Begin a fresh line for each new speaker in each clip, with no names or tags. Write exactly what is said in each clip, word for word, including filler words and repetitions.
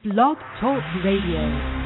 Blog Talk Radio.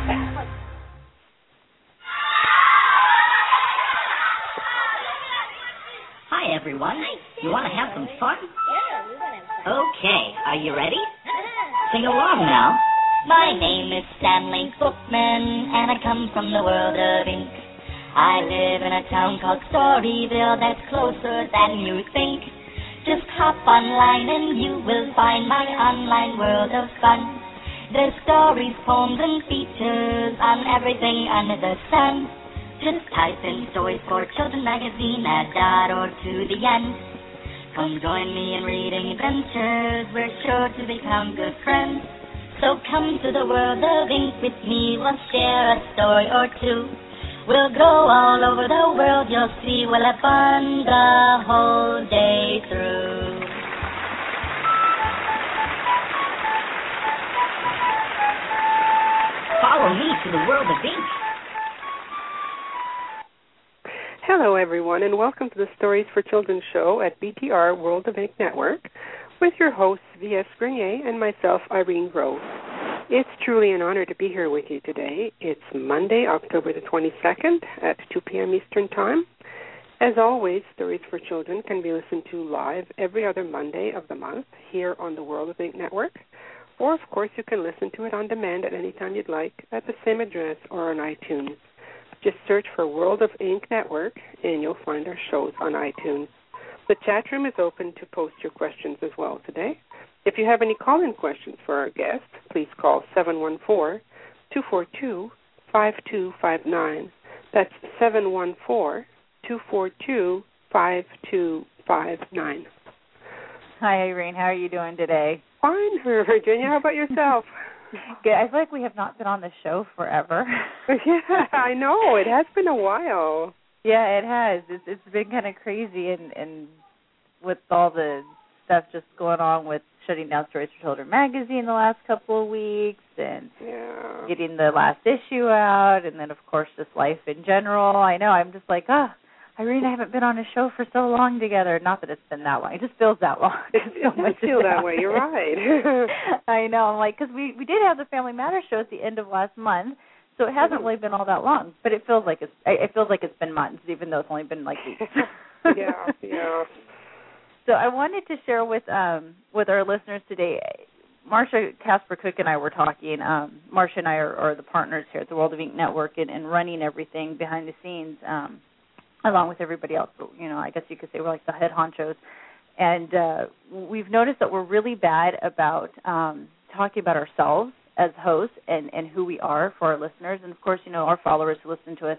Hi, everyone. You want to have some fun? Okay, are you ready? Sing along now.
My name is Stanley Bookman, and I come from the world of ink. I live in a town called Storyville that's closer than you think. Just hop online and you will find my online world of fun. There's stories, poems, and features on everything under the sun. Just type in Stories for Children magazine, add dot org to the end. Come join me in reading adventures, we're sure to become good friends. So come to the world of ink with me, we'll share a story or two. We'll go all over the world, you'll see, we'll have fun the whole day through.
Follow me to the world of ink.
Hello, everyone, and welcome to the Stories for Children show at B T R World of Ink Network with your hosts, V S Grenier, and myself, Irene Grove. It's truly an honor to be here with you today. It's Monday, October the twenty-second at two p.m. Eastern Time. As always, Stories for Children can be listened to live every other Monday of the month here on the World of Ink Network. Or, of course, you can listen to it on demand at any time you'd like at the same address or on iTunes. Just search for World of Ink Network, and you'll find our shows on iTunes. The chat room is open to post your questions as well today. If you have any call-in questions for our guest, please call seven one four, two four two, five two five nine. That's seven one four, two four two, five two five nine.
Hi, Irene. How are you doing today?
Fine, Virginia. How about yourself?
Good. I feel like we have not been on the show forever.
Yeah, I know. It has been a while.
Yeah, it has. It's it's been kind of crazy, and, and with all the stuff just going on with shutting down Stories for Children magazine the last couple of weeks, and
yeah.
getting the last issue out, and then, of course, just life in general. I know. I'm just like, ah, oh, Irene, I haven't been on a show for so long together. Not that it's been that long. It just feels that long.
It, it
so
does feel that way. You're right.
I know. I'm like, because we, we did have the Family Matters show at the end of last month, so it hasn't really been all that long. But it feels like it's it feels like it's been months, even though it's only been like weeks.
yeah, yeah.
So I wanted to share with um with our listeners today. Marcia Casper Cook and I were talking. Um, Marcia and I are, are the partners here at the World of Ink Network and, and running everything behind the scenes. Um, along with everybody else. You know, I guess you could say we're like the head honchos. And uh, we've noticed that we're really bad about um, talking about ourselves as hosts and, and who we are for our listeners. And, of course, you know, our followers who listen to us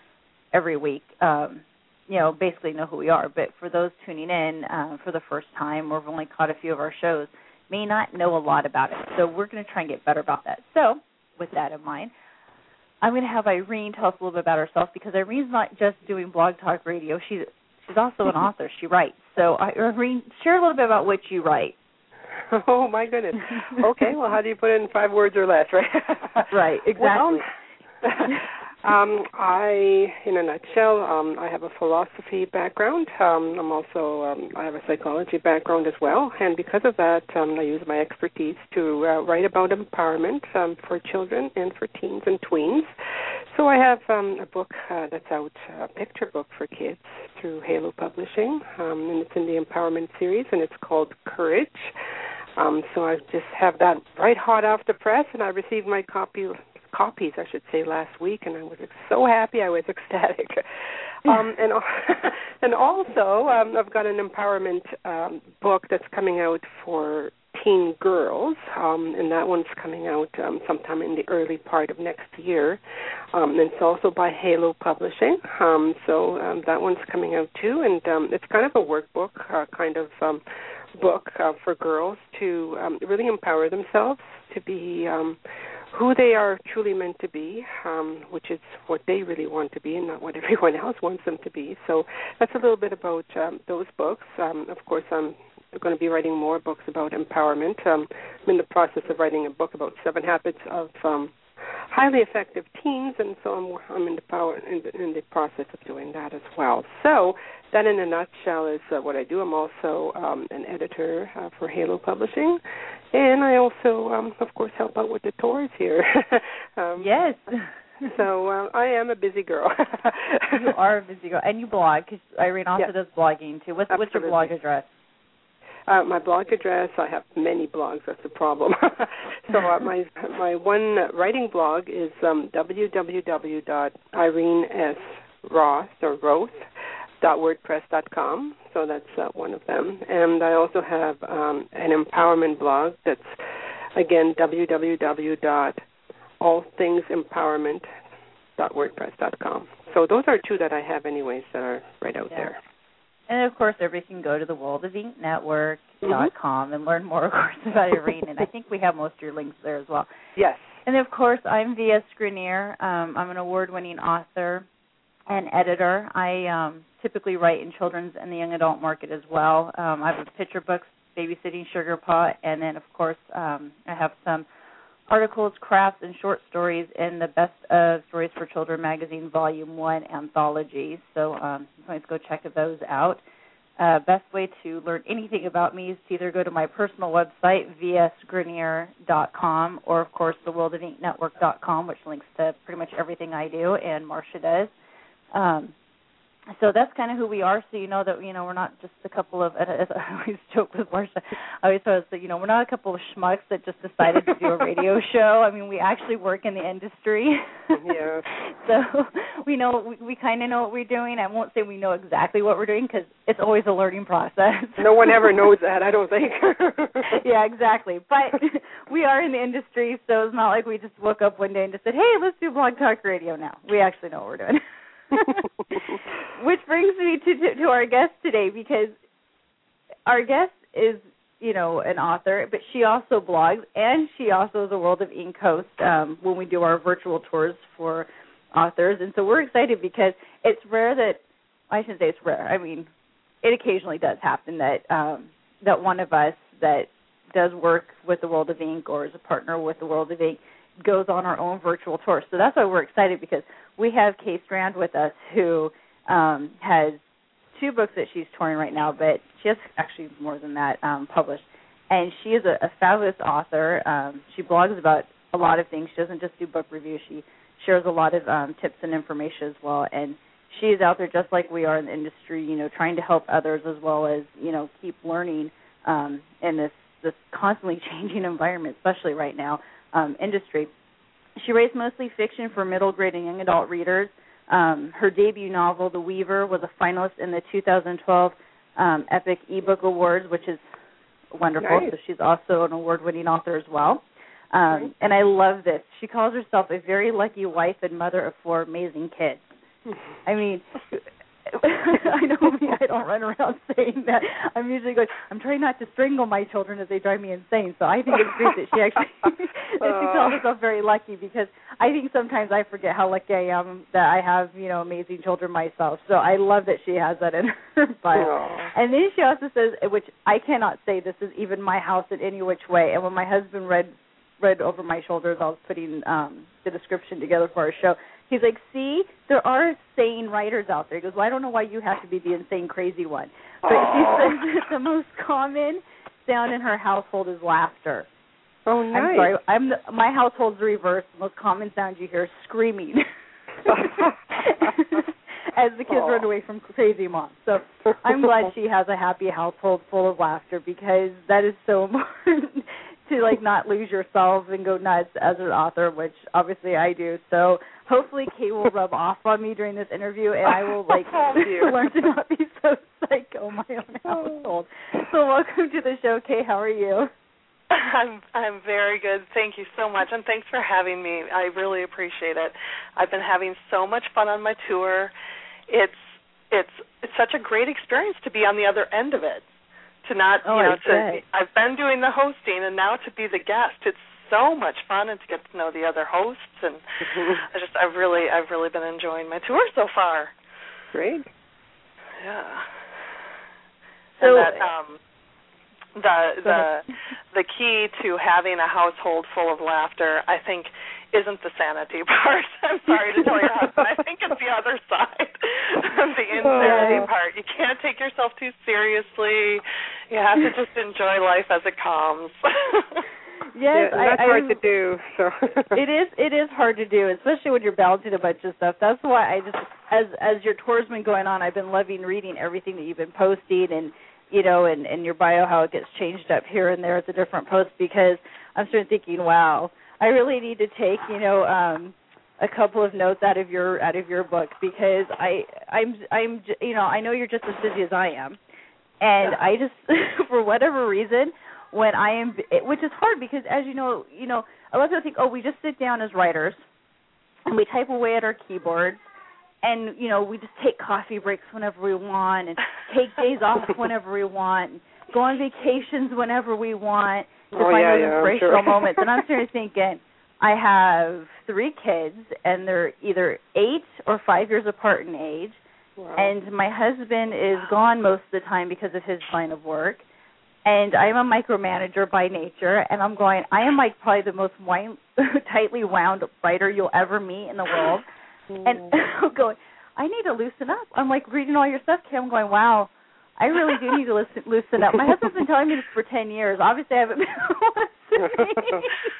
every week, um, you know, basically know who we are. But for those tuning in uh, for the first time or have only caught a few of our shows, may not know a lot about it. So we're going to try and get better about that. So with that in mind, I'm going to have Irene tell us a little bit about herself, because Irene's not just doing blog talk radio. She's she's also an author. She writes. So, Irene, share a little bit about what you write.
Oh, my goodness. Okay, well, how do you put it in five words or less, right?
Right, exactly.
Well, um, I, in a nutshell, um, I have a philosophy background. Um, I'm also, um, I have a psychology background as well, and because of that, um, I use my expertise to uh, write about empowerment um, for children and for teens and tweens. So I have um, a book uh, that's out, a picture book for kids through Halo Publishing, um, and it's in the Empowerment series, and it's called Courage. Um, so I just have that right hot off the press, and I received my copy copies, I should say, last week, and I was so happy. I was ecstatic. Um, and and also, um, I've got an empowerment um, book that's coming out for teen girls, um, and that one's coming out um, sometime in the early part of next year. Um, and it's also by Halo Publishing, um, so um, that one's coming out too, and um, it's kind of a workbook, uh, kind of um, book uh, for girls to um, really empower themselves to be um, who they are truly meant to be, um, which is what they really want to be and not what everyone else wants them to be. So that's a little bit about um, those books. Um, of course, I'm going to be writing more books about empowerment. Um, I'm in the process of writing a book about seven habits of um, highly effective teens, and so I'm, I'm in, the power, in, the, in the process of doing that as well. So that, in a nutshell, is uh, what I do. I'm also um, an editor uh, for Halo Publishing, And I also, um, of course, help out with the tours here. um,
yes.
So uh, I am a busy girl.
You are a busy girl. And you blog, because Irene also
yes.
does blogging, too. What's, what's your blog address?
Uh, my blog address, I have many blogs, that's the problem. So uh, my my one writing blog is um, w w w dot irene s roth or roth dot wordpress dot com. So that's uh, one of them. And I also have um, an empowerment blog that's, again, w w w dot all things empowerment dot wordpress dot com. So those are two that I have anyways that are right out yeah. there.
And, of course, everybody can go to the world of ink network dot com mm-hmm. and learn more, of course, about Irene. And I think we have most of your links there as well.
Yes.
And, of course, I'm V S Grenier. Um, I'm an award-winning author and editor. I um, typically write in children's and the young adult market as well. Um, I have a picture books, Babysitting Sugar Pot, and then, of course, um, I have some articles, crafts, and short stories in the Best of Stories for Children magazine, Volume one anthology. So um, you can always go check those out. Uh, best way to learn anything about me is to either go to my personal website, v s grenier dot com, or, of course, the world of ink network dot com, which links to pretty much everything I do, and Marcia does. Um, So that's kind of who we are, so you know that, you know, we're not just a couple of, as I always joke with Marcia, I always thought that, you know, we're not a couple of schmucks that just decided to do a radio show. I mean, we actually work in the industry.
Yeah.
So we know, we, we kind of know what we're doing. I won't say we know exactly what we're doing because it's always a learning process.
No one ever knows that, I don't think.
Yeah, exactly. But we are in the industry, so it's not like we just woke up one day and just said, hey, let's do Blog Talk Radio now. We actually know what we're doing. Which brings me to, to to our guest today, because our guest is, you know, an author, but she also blogs, and she also is a World of Ink host um, when we do our virtual tours for authors. And so we're excited because it's rare that, I shouldn't say it's rare, I mean, it occasionally does happen that um, that one of us that does work with the World of Ink or is a partner with the World of Ink goes on our own virtual tour. So that's why we're excited, because we have Kay Strand with us, who um, has two books that she's touring right now, but she has actually more than that um, published. And she is a, a fabulous author. Um, she blogs about a lot of things. She doesn't just do book reviews. She shares a lot of um, tips and information as well. And she is out there just like we are in the industry, you know, trying to help others as well as, you know, keep learning um, in this, this constantly changing environment, especially right now, um, industry. She writes mostly fiction for middle grade and young adult readers. Um, her debut novel, The Weaver, was a finalist in the two thousand twelve um, Epic ebook Awards, which is wonderful.
Nice.
So she's also an award-winning author as well. Um, nice. And I love this. She calls herself a very lucky wife and mother of four amazing kids. I mean, I know me, I don't run around saying that. I'm usually going, I'm trying not to strangle my children as they drive me insane. So I think it's great that she actually, that she calls herself very lucky, because I think sometimes I forget how lucky I am that I have, you know, amazing children myself. So I love that she has that in her bio. Aww. And then she also says, which I cannot say this is even my house in any which way. And when my husband read read over my shoulders, I was putting um, the description together for our show. He's like, see, there are sane writers out there. He goes, well, I don't know why you have to be the insane, crazy one. But she says that the most common sound in her household is laughter.
Oh, nice.
I'm sorry. I'm the, my household's the reverse. The most common sound you hear is screaming as the kids Aww. run away from crazy mom. So I'm glad she has a happy household full of laughter, because that is so important to, like, not lose yourself and go nuts as an author, which obviously I do. So hopefully Kay will rub off on me during this interview, and I will, like, learn to not be so psycho in my own household. So welcome to the show, Kay. How are you?
I'm I'm very good. Thank you so much, and thanks for having me. I really appreciate it. I've been having so much fun on my tour. It's it's it's such a great experience to be on the other end of it. To not,
oh,
you know,
to,
I've been doing the hosting, and now to be the guest, it's so much fun, and to get to know the other hosts, and I just, I've really, I've really been enjoying my tour so far.
Great.
Yeah.
So,
and that, um, the the the key to having a household full of laughter, I think, isn't the sanity part. I'm sorry to tell your husband. I think it's the other side, the insanity
Oh.
part. You can't take yourself too seriously. You have to just enjoy life as it comes.
Yes,
yeah, that's
I,
hard
I,
to do. So
it is. It is hard to do, especially when you're balancing a bunch of stuff. That's why I just, as as your tour's been going on, I've been loving reading everything that you've been posting, and you know, and, and your bio, how it gets changed up here and there at the different posts. Because I'm starting thinking, wow, I really need to take, you know, um, a couple of notes out of your out of your book, because I I'm I'm you know I know you're just as busy as I am, and I just for whatever reason. When I am, which is hard because, as you know, you know, a lot of people think, oh, we just sit down as writers and we type away at our keyboards, and you know, we just take coffee breaks whenever we want, and take days off whenever we want, and go on vacations whenever we want to
oh,
find
yeah,
those
yeah,
inspirational
sure.
moments. And I'm sitting thinking, I have three kids, and they're either eight or five years apart in age,
Wow.
and my husband is gone most of the time because of his line of work. And I'm a micromanager by nature, and I'm going, I am like probably the most wind, tightly wound writer you'll ever meet in the world. Mm. And I'm going, I need to loosen up. I'm like reading all your stuff, Kim. I'm going, wow, I really do need to loosen, loosen up. My husband's been telling me this for ten years. Obviously, I haven't been listening.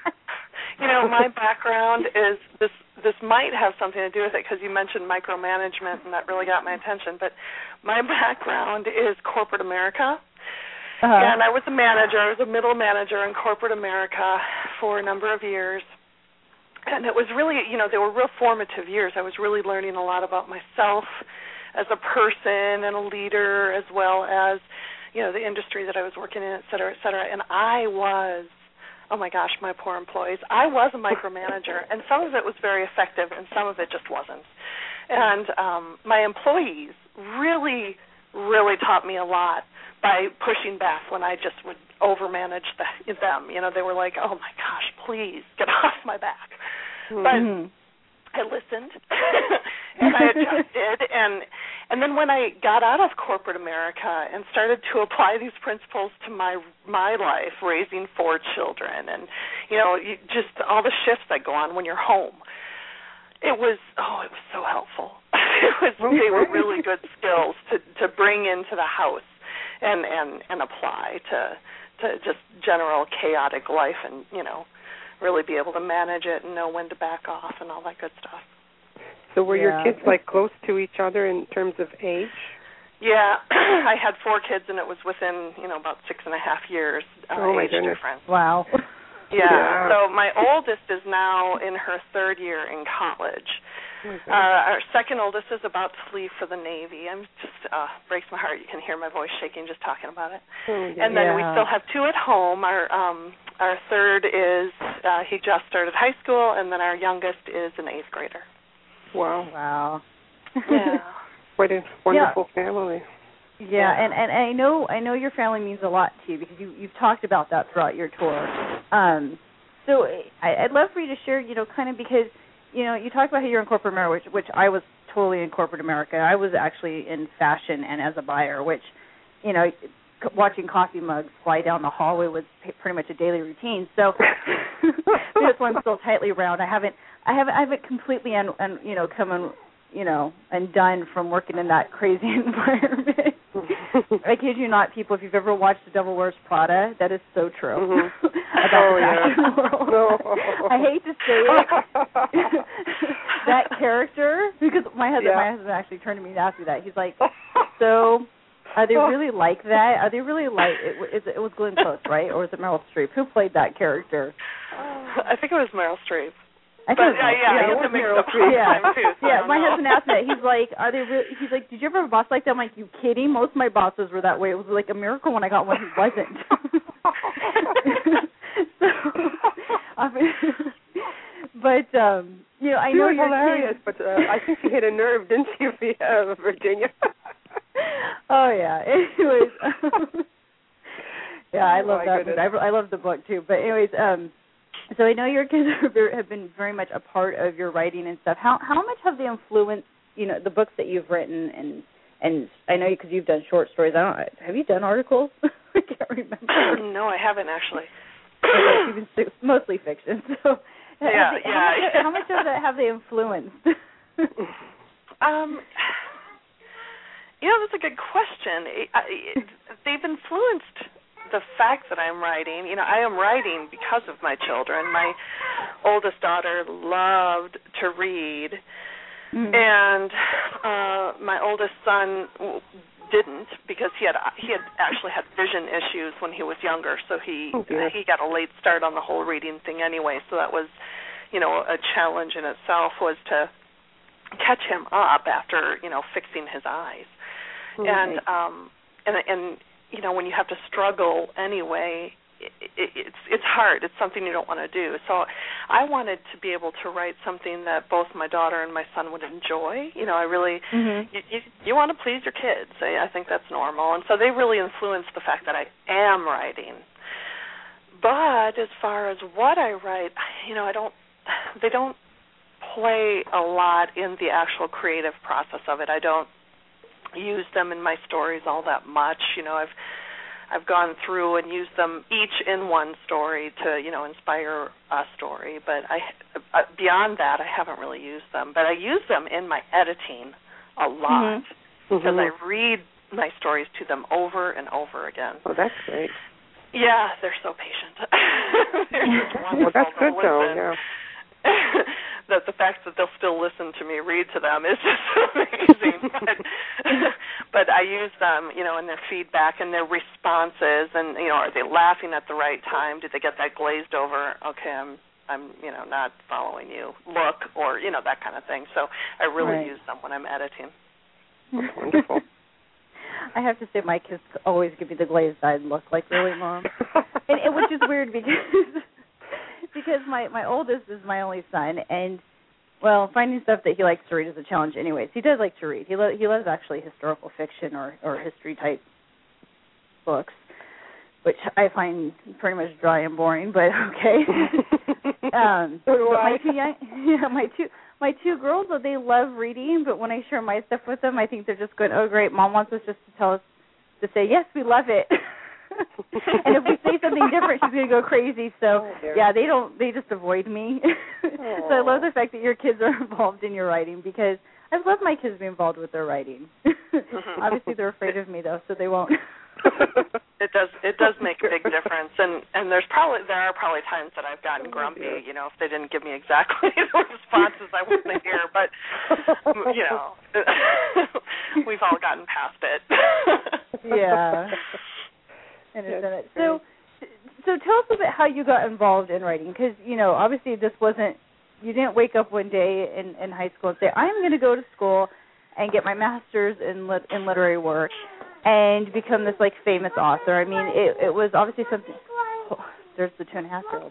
You know, my background is this. This might have something to do with it because you mentioned micromanagement, and that really got my attention. But my background is corporate America. Uh-huh. And I was a manager. I was a middle manager in corporate America for a number of years. And it was really, you know, they were real formative years. I was really learning a lot about myself as a person and a leader, as well as, you know, the industry that I was working in, et cetera, et cetera. And I was, oh, my gosh, my poor employees. I was a micromanager, and some of it was very effective, and some of it just wasn't. And um, my employees really, really taught me a lot by pushing back when I just would overmanage the, them. You know, they were like, oh, my gosh, please get off my back. Mm-hmm. But I listened, and I adjusted. and and then when I got out of corporate America and started to apply these principles to my my life, raising four children, and, you know, you, just all the shifts that go on when you're home, it was, oh, it was so helpful. it was, they were really good skills to, to bring into the house. And, and and apply to to just general chaotic life, and, you know, really be able to manage it and know when to back off and all that good stuff.
So were
yeah.
your kids like close to each other in terms of age?
Yeah, I had four kids, and it was within, you know, about six and a half years uh,
oh my
age
goodness.
difference.
Wow.
Yeah.
yeah.
So my oldest is now in her third year in college. Uh, our second oldest is about to leave for the Navy. I'm just uh, breaks my heart. You can hear my voice shaking just talking about it.
Oh, yeah.
And then
yeah.
we still have two at home. Our um, our third is uh, he just started high school, and then our youngest is an eighth grader.
Wow.
Wow.
Yeah.
What a wonderful
yeah.
family.
Yeah,
yeah,
and, and I know I know your family means a lot to you, because you you've talked about that throughout your tour. Um, so I, I'd love for you to share, you know, kind of, because, you know, you talked about how you're in corporate America, which, which I was totally in corporate America. I was actually in fashion and as a buyer, which, you know, watching coffee mugs fly down the hallway was pretty much a daily routine. So this one's still tightly round. I haven't, I haven't, I haven't completely, un, un, you know, come and, you know, undone from working in that crazy environment. I kid you not, people, if you've ever watched The Devil Wears Prada, that is so true
Mm-hmm.
about
oh,
the fashion
yeah.
world.
No.
I hate to say it, that character, because my husband,
yeah.
my husband actually turned to me and asked me that. He's like, so are they really like that? Are they really like, it, it was Glenn Close, right? Or was it Meryl Streep? Who played that character?
Uh, I think it was Meryl Streep.
I
but,
think
uh, yeah,
yeah,
I get the mix up all the
yeah.
time, too. So
yeah,
I
my
know.
husband asked me that. He's like, are they really, he's like, did you ever have a boss like that? I'm like, you kidding? Most of my bosses were that way. It was like a miracle when I got one who wasn't. so, I mean, but, um, you know, I
she
know
was
you're
hilarious, but uh, I think she hit a nerve, didn't she, uh, Virginia?
oh, yeah. Anyways. yeah, I
oh,
love that book. I, I love the book, too. But anyways, um, so I know your kids have been very much a part of your writing and stuff. How how much have they influenced, you know, the books that you've written? And and I know because you've done short stories. I don't. Have you done articles? I can't remember.
No, I haven't actually.
Okay, you've been mostly fiction. So
Yeah,
they,
yeah.
How much, how much of that have they influenced?
um, you know, that's a good question. It, it, they've influenced the fact that I'm writing. You know, I am writing because of my children. My oldest daughter loved to read, mm-hmm. and uh, my oldest son didn't, because he had he had actually had vision issues when he was younger, so he oh, he got a late start on the whole reading thing anyway. So that was, you know, a challenge in itself, was to catch him up after, you know, fixing his eyes. Okay. And um and and you know, when you have to struggle anyway, it, it, it's it's hard. It's something you don't want to do. So I wanted to be able to write something that both my daughter and my son would enjoy. You know, I really, mm-hmm. you, you, you want to please your kids. I, I think that's normal. And so they really influenced the fact that I am writing. But as far as what I write, you know, I don't, they don't play a lot in the actual creative process of it. I don't use them in my stories all that much. You know, I've I've gone through and used them each in one story to, you know, inspire a story. But I, uh, beyond that, I haven't really used them. But I use them in my editing a lot, mm-hmm. because mm-hmm. I read my stories to them over and over again.
Oh, that's great.
Yeah, they're so patient. They're just wonderful.
Well, that's good, though, yeah.
That the fact that they'll still listen to me read to them is just amazing. but, but I use them, you know, in their feedback and their responses, and, you know, are they laughing at the right time? Did they get that glazed over? Okay, I'm, I'm, you know, not following you. Look, or, you know, that kind of thing. So I really
right.
use them when I'm editing.
That's wonderful.
I have to say, my kids always give me the glazed-eyed look, like, really, Mom? and, and which is weird because. Because my, my oldest is my only son, and, well, finding stuff that he likes to read is a challenge anyways. He does like to read. He, lo- he loves actually historical fiction or, or history-type books, which I find pretty much dry and boring, but okay. um, but my two young, yeah, my two my two girls, they love reading, but when I share my stuff with them, I think they're just going, oh, great, Mom wants us just to tell us, to say, yes, we love it. And if we say something different, she's going to go crazy. So, oh, yeah, they don't. They just avoid me. So I love the fact that your kids are involved in your writing, because I love my kids being involved with their writing. Obviously, they're afraid of me, though, so they won't.
It does. It does make a big difference, and and there's probably there are probably times that I've gotten grumpy, you know, if they didn't give me exactly the responses I wanted to hear. But you know, we've all gotten past it.
Yeah. It. So, so tell us a bit how you got involved in writing, because, you know, obviously this wasn't, you didn't wake up one day in, in high school and say, I'm going to go to school and get my master's in lit, in literary work and become this, like, famous author. I mean, it, it was obviously something, oh, there's the two and a half year old.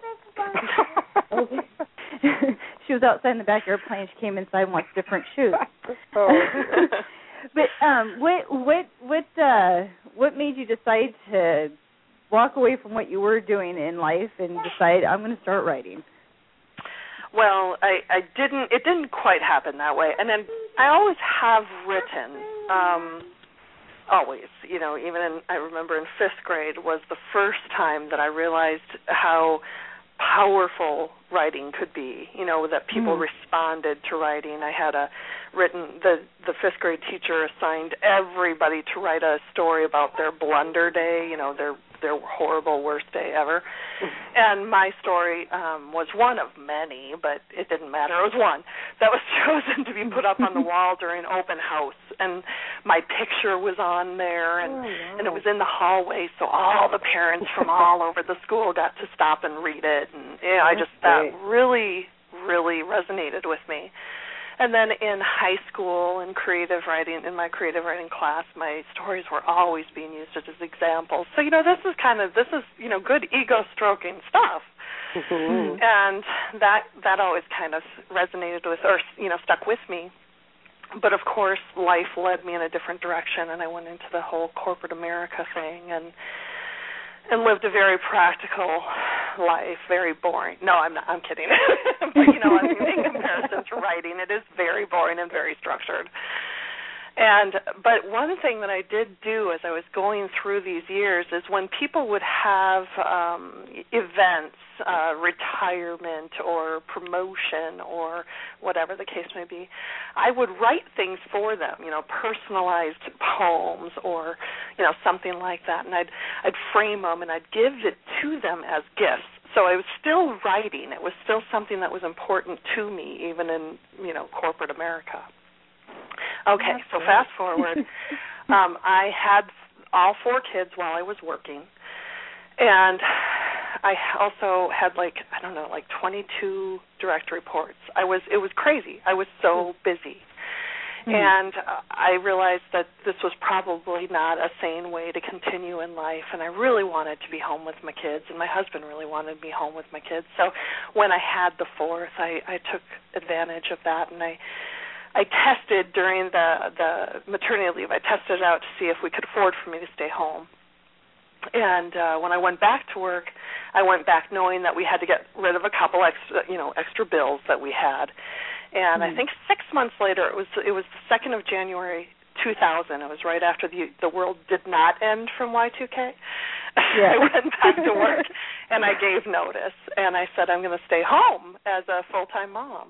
She was outside in the backyard playing. She came inside and watched different shoes. Oh. But um, what what what uh, what made you decide to walk away from what you were doing in life and decide, I'm going to start writing?
Well, I, I didn't. It didn't quite happen that way. And then I always have written, um, always. You know, even in, I remember in fifth grade was the first time that I realized how powerful writing could be, you know, that people mm. responded to writing. I had a written, the, the fifth grade teacher assigned everybody to write a story about their blunder day, you know, their their horrible worst day ever. Mm. And my story um, was one of many, but it didn't matter. It was one that was chosen to be put up on the wall during open house. And my picture was on there, and, oh, wow. and it was in the hallway, so all the parents from all over the school got to stop and read it. And yeah, I just, that really, really resonated with me. And then in high school in creative writing, in my creative writing class, my stories were always being used as examples. So, you know, this is kind of, this is, you know, good ego-stroking stuff. Mm-hmm. And that that always kind of resonated with, or, you know, stuck with me. But, of course, life led me in a different direction, and I went into the whole corporate America thing and and lived a very practical life, very boring. No, I'm not. I'm kidding. But, you know, I mean, in comparison to writing, it is very boring and very structured. And but one thing that I did do as I was going through these years is when people would have um, events uh, retirement or promotion or whatever the case may be, I would write things for them, you know, personalized poems or, you know, something like that, and I'd I'd frame them and I'd give it to them as gifts. So I was still writing. It was still something that was important to me, even in, you know, corporate America. Okay, so fast forward. um, I had all four kids while I was working, and I also had like, I don't know, like twenty-two direct reports. I was, it was crazy. I was so busy. Mm-hmm. And uh, I realized that this was probably not a sane way to continue in life, and I really wanted to be home with my kids, and my husband really wanted me home with my kids. So when I had the fourth, I, I took advantage of that, and I I tested during the, the maternity leave. I tested it out to see if we could afford for me to stay home. And uh, when I went back to work, I went back knowing that we had to get rid of a couple extra, you know, extra bills that we had. And mm-hmm. I think six months later, it was it was the second of January two thousand. It was right after the the world did not end from Y two K. Yeah. I went back to work and I gave notice, and I said I'm going to stay home as a full-time mom.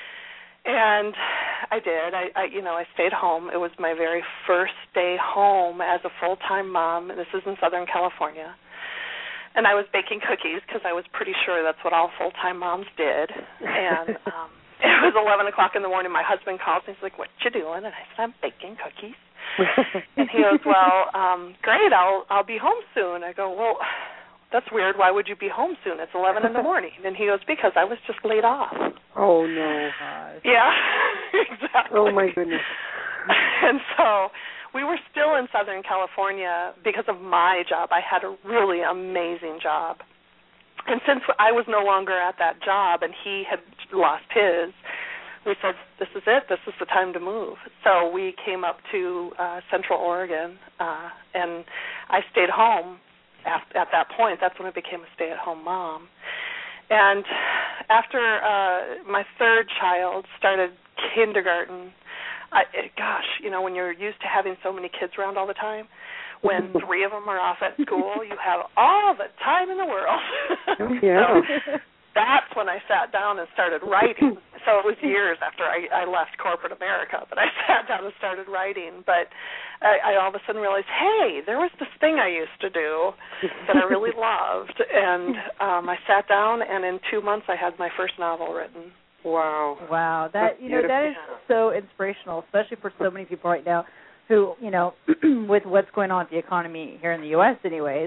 And I did. I, I, you know, I stayed home. It was my very first day home as a full-time mom. This is in Southern California. And I was baking cookies because I was pretty sure that's what all full-time moms did. And um, it was eleven o'clock in the morning. My husband calls me. He's like, "What you doing?" And I said, "I'm baking cookies." And he goes, "Well, um, great. I'll I'll be home soon." I go, "Well, that's weird. Why would you be home soon? It's eleven in the morning." And he goes, "Because I was just laid off."
Oh, no.
Yeah, exactly.
Oh, my goodness.
And so we were still in Southern California because of my job. I had a really amazing job. And since I was no longer at that job and he had lost his, we said, this is it. This is the time to move. So we came up to uh, Central Oregon, uh, and I stayed home. At that point, that's when I became a stay-at-home mom. And after uh, my third child started kindergarten, I, gosh, you know, when you're used to having so many kids around all the time, when three of them are off at school, you have all the time in the world.
Yeah.
So that's when I sat down and started writing. So it was years after I, I left corporate America, but I sat down and started writing. But I, I all of a sudden realized, hey, there was this thing I used to do that I really loved. And um, I sat down, and in two months I had my first novel written.
Wow.
Wow. That, you know, that is so inspirational, especially for so many people right now who, you know, with what's going on with the economy here in the U S anyways.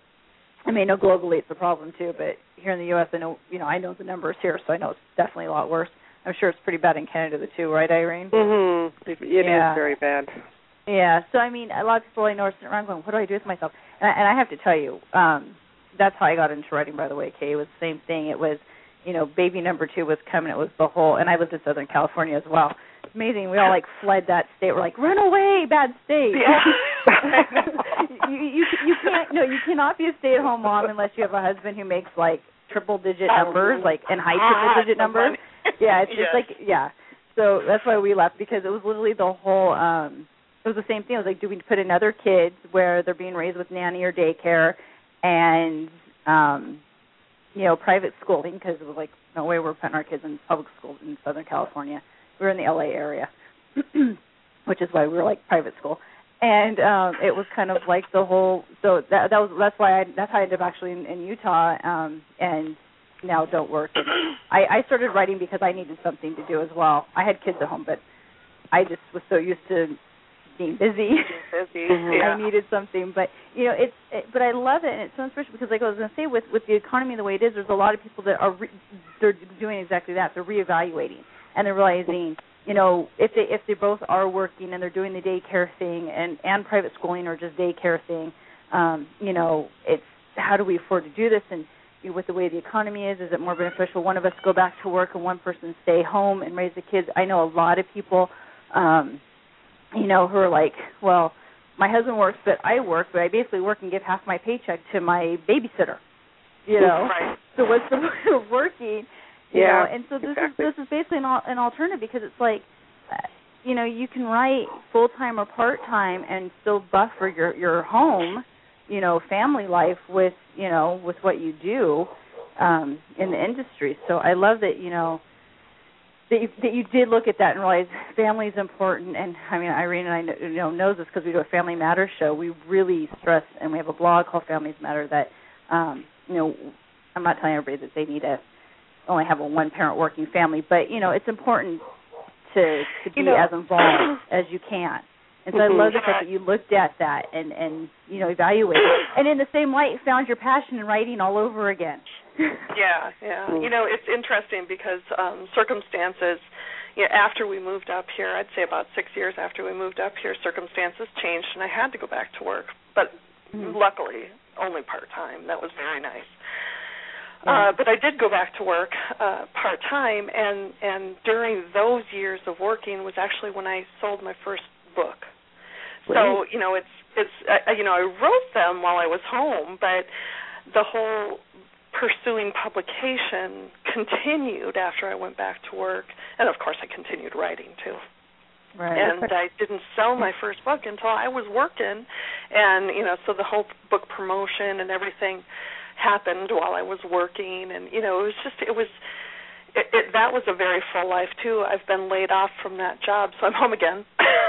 I mean, no, globally it's a problem too, but here in the U S, I know, you know, I know the numbers here, so I know it's definitely a lot worse. I'm sure it's pretty bad in Canada too, right, Irene?
Mm-hmm. It, it yeah. is very bad.
Yeah. So I mean, a lot of people I know are sitting around going, "What do I do with myself?" And I, and I have to tell you, um, that's how I got into writing. By the way, Kay, it was the same thing. It was, you know, baby number two was coming. It was the whole, and I lived in Southern California as well. It's amazing. We all like fled that state. We're like, run away, bad state.
Yeah.
you, you you can't no you cannot be a stay-at-home mom unless you have a husband who makes like triple-digit numbers, like and high triple-digit numbers. Yeah, it's just yes. like yeah. So that's why we left, because it was literally the whole. Um, it was the same thing. It was like, do we put in other kids where they're being raised with nanny or daycare, and um, you know, private schooling, because it was like, no way we're putting our kids in public schools in Southern California. We were in the L A area, which is why we were like private school. And um, it was kind of like the whole. So that that was that's why I, that's how I ended up actually in, in Utah, um, and now don't work. And I, I started writing because I needed something to do as well. I had kids at home, but I just was so used to being busy.
busy. Yeah.
I needed something, but you know, it's. It, but I love it, and it's so inspirational because, like I was going to say, with with the economy the way it is, there's a lot of people that are re, they're doing exactly that. They're reevaluating, and they're realizing, you know, if they if they both are working and they're doing the daycare thing and, and private schooling or just daycare thing, um, you know, it's how do we afford to do this? And you know, with the way the economy is, is it more beneficial one of us go back to work and one person stay home and raise the kids? I know a lot of people, um, you know, who are like, well, my husband works, but I work, but I basically work and give half my paycheck to my babysitter, you know.
Right.
So what's the point of working? You
yeah,
know, and so this
exactly.
is this is basically an, an alternative, because it's like, uh, you know, you can write full time or part time and still buffer your your home, you know, family life with you know with what you do, um, in the industry. So I love that, you know, that you, that you did look at that and realize family is important. And, I mean, Irene and I know, you know, knows this because we do a Family Matters show. We really stress, and we have a blog called Families Matter, that, um, you know, I'm not telling everybody that they need to only have a one-parent working family, but, you know, it's important to, to be you know, as involved as you can. And so mm-hmm. I love the fact that you looked at that and, and, you know, evaluated. And in the same light, found your passion in writing all over again.
Yeah, yeah. You know, it's interesting because um, circumstances, you know, after we moved up here, I'd say about six years after we moved up here, circumstances changed and I had to go back to work. But mm-hmm. luckily, only part-time. That was very nice. Uh, but I did go back to work uh, part-time, and, and during those years of working was actually when I sold my first book. So, you know, it's, it's uh, you know, I wrote them while I was home, but the whole pursuing publication continued after I went back to work, and, of course, I continued writing, too.
Right.
And I didn't sell my first book until I was working, and, you know, so the whole book promotion and everything happened while I was working, and, you know, it was just, it was, it, it, that was a very full life, too. I've been laid off from that job, so I'm home again.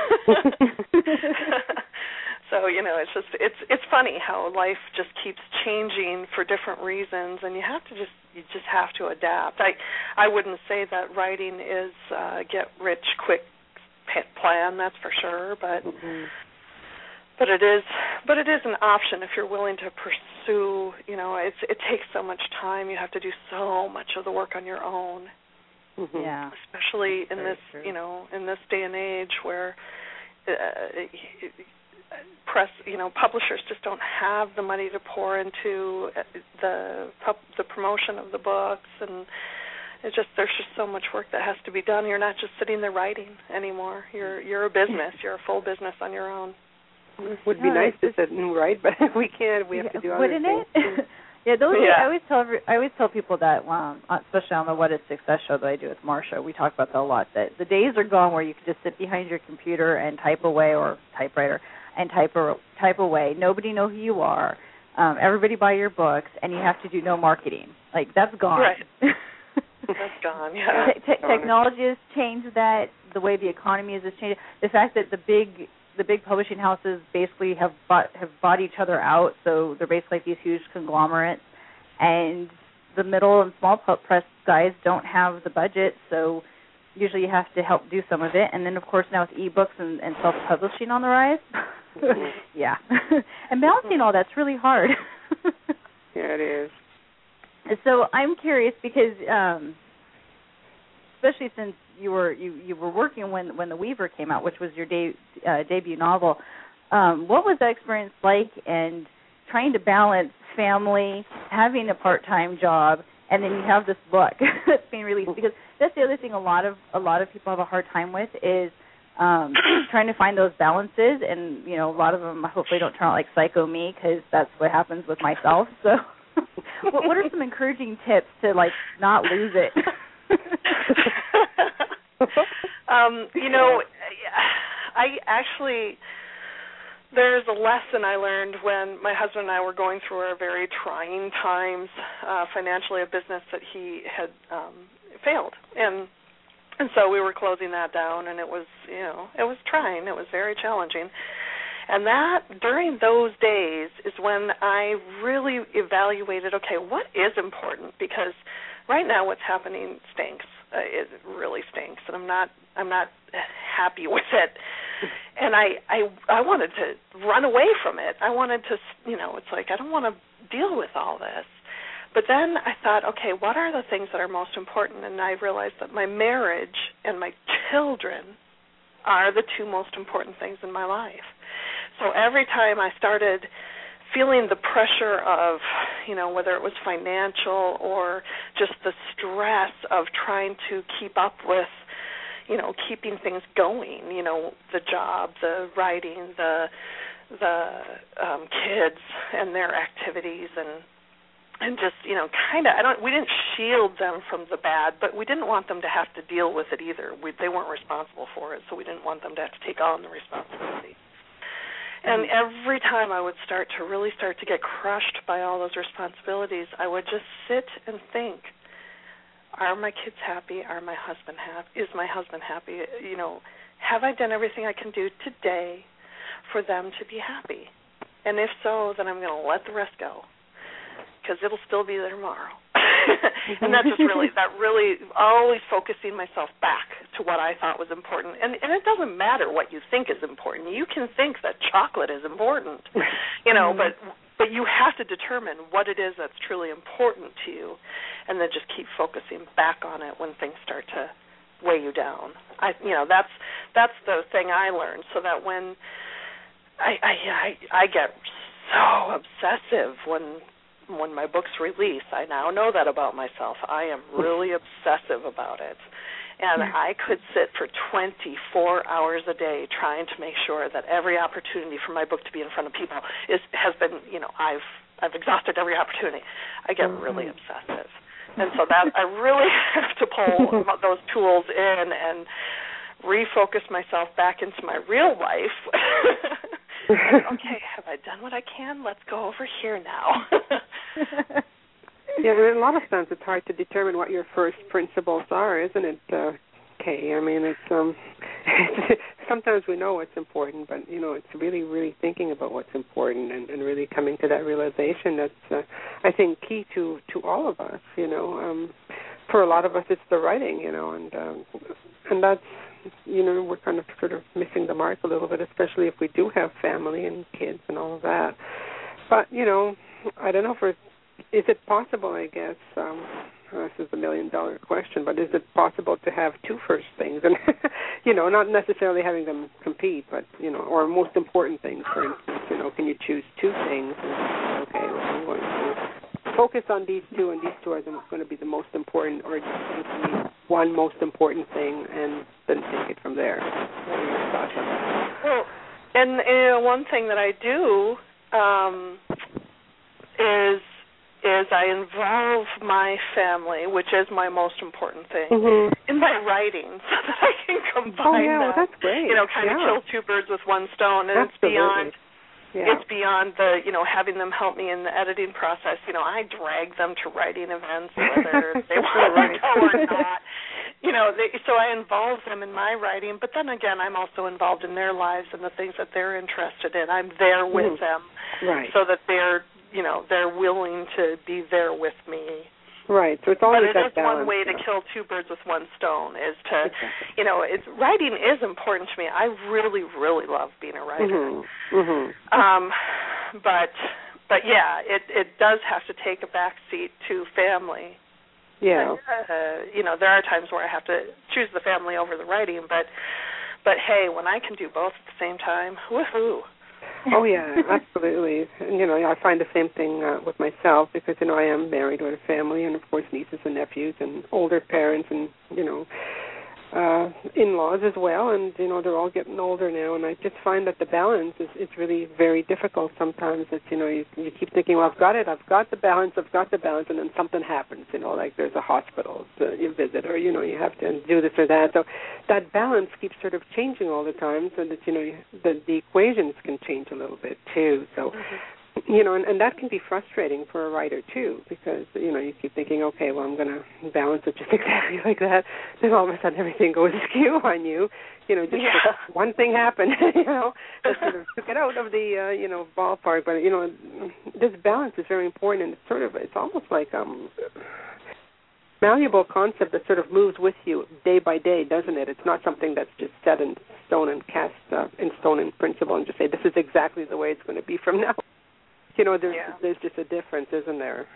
So, you know, it's just, it's it's funny how life just keeps changing for different reasons, and you have to just, you just have to adapt. I, I wouldn't say that writing is uh, get rich quick plan, that's for sure, but mm-hmm. but it is, but it is an option if you're willing to pursue. You know, it's it takes so much time. You have to do so much of the work on your own.
Mm-hmm. Yeah,
especially in
Very
this,
true.
you know, in this day and age where uh, press, you know, publishers just don't have the money to pour into the the promotion of the books, and it's just, there's just so much work that has to be done. You're not just sitting there writing anymore. You're you're a business. You're a full business on your own.
It would be nice to sit and write, but we can't. We have to do other
Wouldn't
things.
it? Yeah, those.
Yeah.
Are, I always tell every, I always tell people that, um, especially on the What is Success show that I do with Marsha, we talk about that a lot. That the days are gone where you can just sit behind your computer and type away, or typewriter, and type a, type away. Nobody know who you are. Um, everybody buy your books, and you have to do no marketing. Like, that's gone.
Right. That's gone. Yeah.
Te- te- technology has changed that. The way the economy has changed. The fact that the big the big publishing houses basically have bought have bought each other out, so they're basically like these huge conglomerates, and the middle and small press guys don't have the budget, so usually you have to help do some of it. And then, of course, now with ebooks and, and self-publishing on the rise, yeah, and balancing all that's really hard.
Yeah, it is.
So I'm curious because, um, especially since you were you, you were working when when The Weaver came out, which was your de- uh, debut novel, um, what was that experience like? And trying to balance family, having a part-time job, and then you have this book that's being released. Because that's the other thing a lot of a lot of people have a hard time with is um, trying to find those balances. And you know, a lot of them hopefully don't turn out like Psycho Me, because that's what happens with myself. So. what, what are some encouraging tips to, like, not lose it?
um, you know, I actually, there's a lesson I learned when my husband and I were going through our very trying times uh, financially, a business that he had um, failed. And and so we were closing that down, and it was, you know, it was trying. It was very challenging. And that, during those days, is when I really evaluated, okay, what is important? Because right now what's happening stinks. Uh, it really stinks, and I'm not I'm not happy with it. And I, I I wanted to run away from it. I wanted to, you know, it's like I don't want to deal with all this. But then I thought, okay, what are the things that are most important? And I realized that my marriage and my children are the two most important things in my life. So every time I started feeling the pressure of, you know, whether it was financial or just the stress of trying to keep up with, you know, keeping things going, you know, the job, the writing, the the um, kids and their activities, and and just, you know, kind of, I don't, we didn't shield them from the bad, but we didn't want them to have to deal with it either. We, they weren't responsible for it, so we didn't want them to have to take on the responsibility. And every time I would start to really start to get crushed by all those responsibilities, I would just sit and think, are my kids happy? Are my husband happy? Is my husband happy? You know, have I done everything I can do today for them to be happy? And if so, then I'm going to let the rest go, because it'll still be there tomorrow. And that just really, that really, always focusing myself back to what I thought was important. And, and it doesn't matter what you think is important. You can think that chocolate is important, you know, but but you have to determine what it is that's truly important to you, and then just keep focusing back on it when things start to weigh you down. I, you know, that's that's the thing I learned, so that when I I I, I get so obsessive when. When my books release, I now know that about myself. I am really obsessive about it. And I could sit for twenty-four hours a day trying to make sure that every opportunity for my book to be in front of people is has been, you know, I've I've exhausted every opportunity. I get really obsessive. And so that I really have to pull those tools in and refocus myself back into my real life. Okay, have I done what I can? Let's go over here now.
Yeah, in a lot of sense, it's hard to determine what your first principles are, isn't it, uh, Kay? I mean, it's um, sometimes we know what's important, but you know, it's really, really thinking about what's important and, and really coming to that realization. That's, uh, I think, key to to all of us. You know, um, for a lot of us, it's the writing. You know, and um, and that's. You know, we're kind of sort of missing the mark a little bit, especially if we do have family and kids and all of that. But, you know, I don't know if it's, is it possible, I guess, um, this is the million-dollar question, but is it possible to have two first things? And, you know, not necessarily having them compete, but, you know, or most important things, for instance, you know, can you choose two things? And, okay, well, I'm going to focus on these two, and these two are the, going to be the most important, or just one most important thing, and then take it from there. What are your thoughts on that?
Well, and you know, one thing that I do um, is is I involve my family, which is my most important thing,
mm-hmm.
in my writing, so that I can combine
oh, yeah,
them.
Well, that's great.
You know, kind
yeah.
of kill two birds with one stone, and
Absolutely.
it's beyond.
Yeah.
It's beyond the, you know, having them help me in the editing process. You know, I drag them to writing events, whether they want to go or not. You know, they, so I involve them in my writing, but then again, I'm also involved in their lives and the things that they're interested in. I'm there with mm. them,
right?
So that they're, you know, they're willing to be there with me.
Right, so it's always
but it
that
is
balance,
one way
yeah.
to kill two birds with one stone is to,
exactly.
you know, it's writing is important to me. I really, really love being a writer.
Mm-hmm. Mm-hmm.
Um, but, but yeah, it it does have to take a back seat to family.
Yeah.
Uh, you know, there are times where I have to choose the family over the writing, but, but hey, when I can do both at the same time, woohoo.
Oh, yeah, absolutely. And, you know, I find the same thing uh, with myself because, you know, I am married with a family and, of course, nieces and nephews and older parents and, you know, uh, in-laws as well. And, you know, they're all getting older now. And I just find that the balance is it's really very difficult sometimes. It's, you know, you, you keep thinking, well, I've got it, I've got the balance, I've got the balance, and then something happens, you know, like there's a hospital so you visit or, you know, you have to do this or that. So that balance keeps sort of changing all the time so that, you know, the, the equations can change a little bit too. So, mm-hmm. you know, and, and that can be frustrating for a writer too because, you know, you keep thinking, okay, well, I'm going to balance it just exactly like that. Then all of a sudden everything goes askew on you. You know, just
yeah.
one thing happened, you know, that sort of took it out of the, uh, you know, ballpark. But, you know, this balance is very important, and it's sort of, it's almost like um, malleable concept that sort of moves with you day by day, doesn't it? It's not something that's just set in stone and cast uh, in stone in principle and just say, this is exactly the way it's going to be from now. You know, there's
yeah.
there's just a difference, isn't there?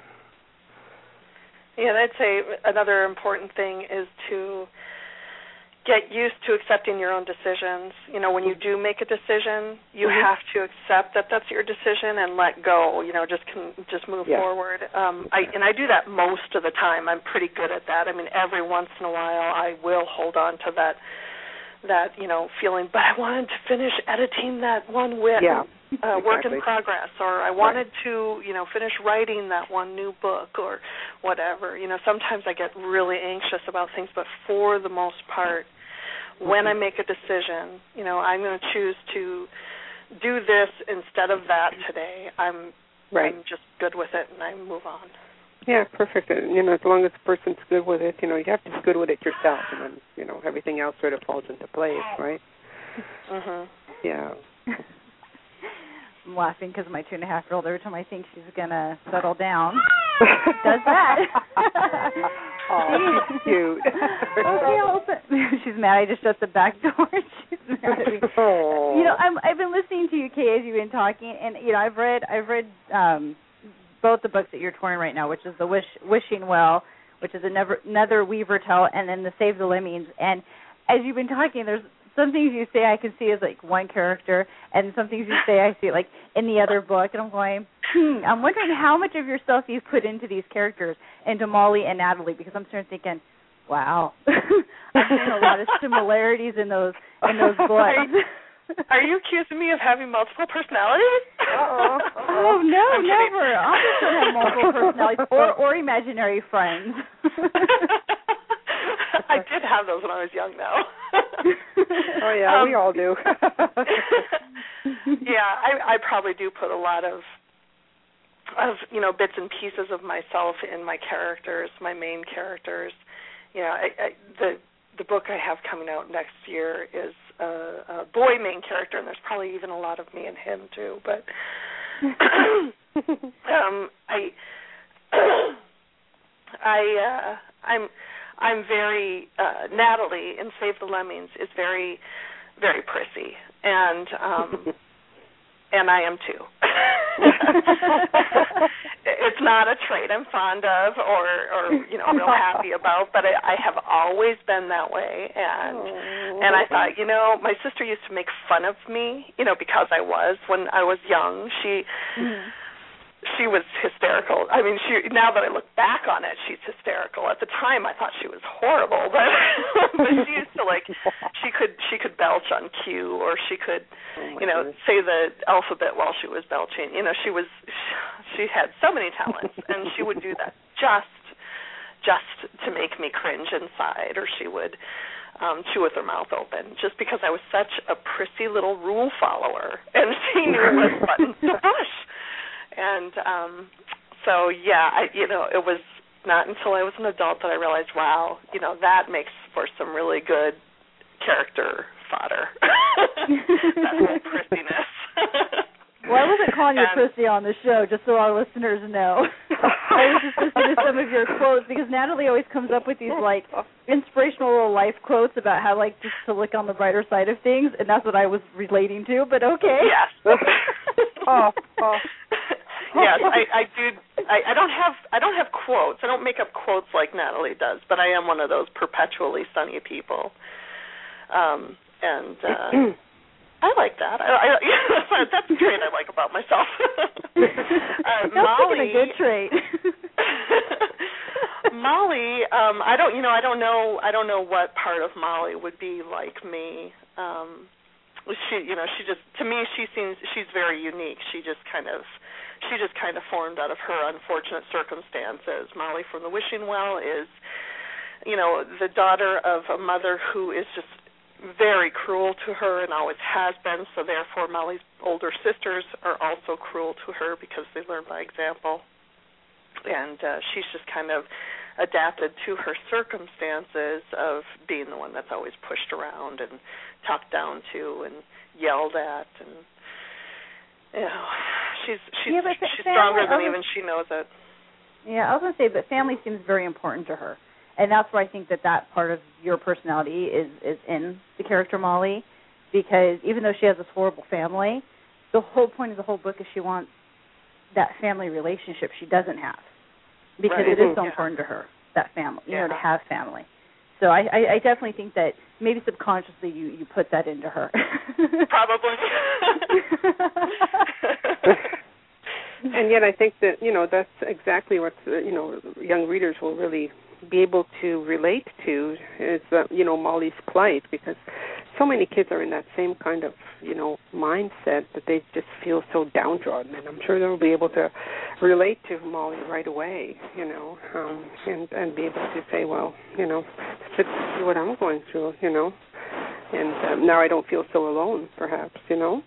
Yeah, I'd say another important thing is to get used to accepting your own decisions. You know, when you do make a decision, you mm-hmm. have to accept that that's your decision and let go. You know, just can just move
yeah.
forward. Um, I, and I do that most of the time. I'm pretty good at that. I mean, every once in a while, I will hold on to that that you know feeling. But I wanted to finish editing that one whip.
Yeah.
Uh,
exactly.
work in progress, or I wanted
right.
to, you know, finish writing that one new book, or whatever. You know, sometimes I get really anxious about things, but for the most part, mm-hmm. when I make a decision, you know, I'm going to choose to do this instead of that today, I'm
right.
I'm just good with it, and I move on.
Yeah, perfect. And, you know, as long as the person's good with it, you know, you have to be good with it yourself, and then, you know, everything else sort of falls into place, right?
Mhm.
Yeah.
I'm laughing because my two and a half year old, every time I think she's gonna settle down, does that.
Oh, that's cute.
Okay, I'll open. She's mad. I just shut the back door. She's mad at me.
Oh.
You know, I'm, I've been listening to you, Kay, as you've been talking, and you know, I've read, I've read um, both the books that you're touring right now, which is the Wish, Wishing Well, which is another, another Weaver tale, and then the Save the Lemmings. And as you've been talking, there's some things you say I can see as like one character, and some things you say I see like in the other book, and I'm going, hmm, I'm wondering how much of yourself you've put into these characters, into Molly and Natalie, because I'm starting thinking, wow, I'm seeing a lot of similarities in those in those books.
Are you accusing me of having multiple personalities?
Uh-oh. Oh, no,
I'm
never. I just don't have multiple personalities or, or imaginary friends.
I did have those when I was young, though.
Oh, yeah,
um,
we all do.
Yeah, I, I probably do put a lot of, of, you know, bits and pieces of myself in my characters, my main characters. You know, I, I, the the book I have coming out next year is a, a boy main character, and there's probably even a lot of me and him too. But um, I, I, uh, I'm, I'm very uh, Natalie in Save the Lemmings is very, very prissy, and um, and I am too. It's not a trait I'm fond of or, or you know, real happy about, but I, I have always been that way. And oh. and I thought, you know, my sister used to make fun of me, you know, because I was when I was young. She mm. she was hysterical. I mean, she now that I look back on it, she's hysterical. At the time, I thought she was horrible, but but she used to like she could she could belch on cue, or she could, oh you know, goodness. say the alphabet while she was belching. You know, she was she had so many talents, and she would do that just just to make me cringe inside, or she would um, chew with her mouth open, just because I was such a prissy little rule follower, and she knew what buttons to push. And um, so, yeah, I, you know, it was not until I was an adult that I realized, wow, you know, that makes for some really good character fodder. That whole prissiness.
Well, I wasn't calling you prissy on the show, just so our listeners know. I was just listening to some of your quotes, because Natalie always comes up with these, like, inspirational little life quotes about how, like, just to look on the brighter side of things, and that's what I was relating to, but okay.
Yes. oh, oh. Yes, I, I do. I, I don't have. I don't have quotes. I don't make up quotes like Natalie does. But I am one of those perpetually sunny people. Um, and uh, I like that. I, I, that's a trait I like about myself. uh,
that's
Molly,
a good trait.
Molly. Um, I don't. You know. I don't know. I don't know what part of Molly would be like me. Um, she. You know. She just. To me, she seems. She's very unique. She just kind of. She just kind of formed out of her unfortunate circumstances. Molly from the Wishing Well is, you know, the daughter of a mother who is just very cruel to her and always has been, so therefore Molly's older sisters are also cruel to her because they learn by example. And uh, she's just kind of adapted to her circumstances of being the one that's always pushed around and talked down to and yelled at, and you know, she's she's,
yeah,
she's
family,
stronger than
was,
even she knows it.
Yeah, I was going to say, but family seems very important to her, and that's why I think that that part of your personality is is in the character Molly, because even though she has this horrible family, the whole point of the whole book is she wants that family relationship she doesn't have, because
right.
it is so
yeah.
important to her, that family, you
yeah.
know, to have family. So I, I, I definitely think that maybe subconsciously you, you put that into her.
Probably.
And yet I think that, you know, that's exactly what, uh, you know, young readers will really be able to relate to is, uh, you know, Molly's plight, because so many kids are in that same kind of, you know, mindset that they just feel so downtrodden, and I'm sure they'll be able to relate to Molly right away, you know, um, and, and be able to say, well, you know, this is what I'm going through, you know, and um, now I don't feel so alone, perhaps, you know.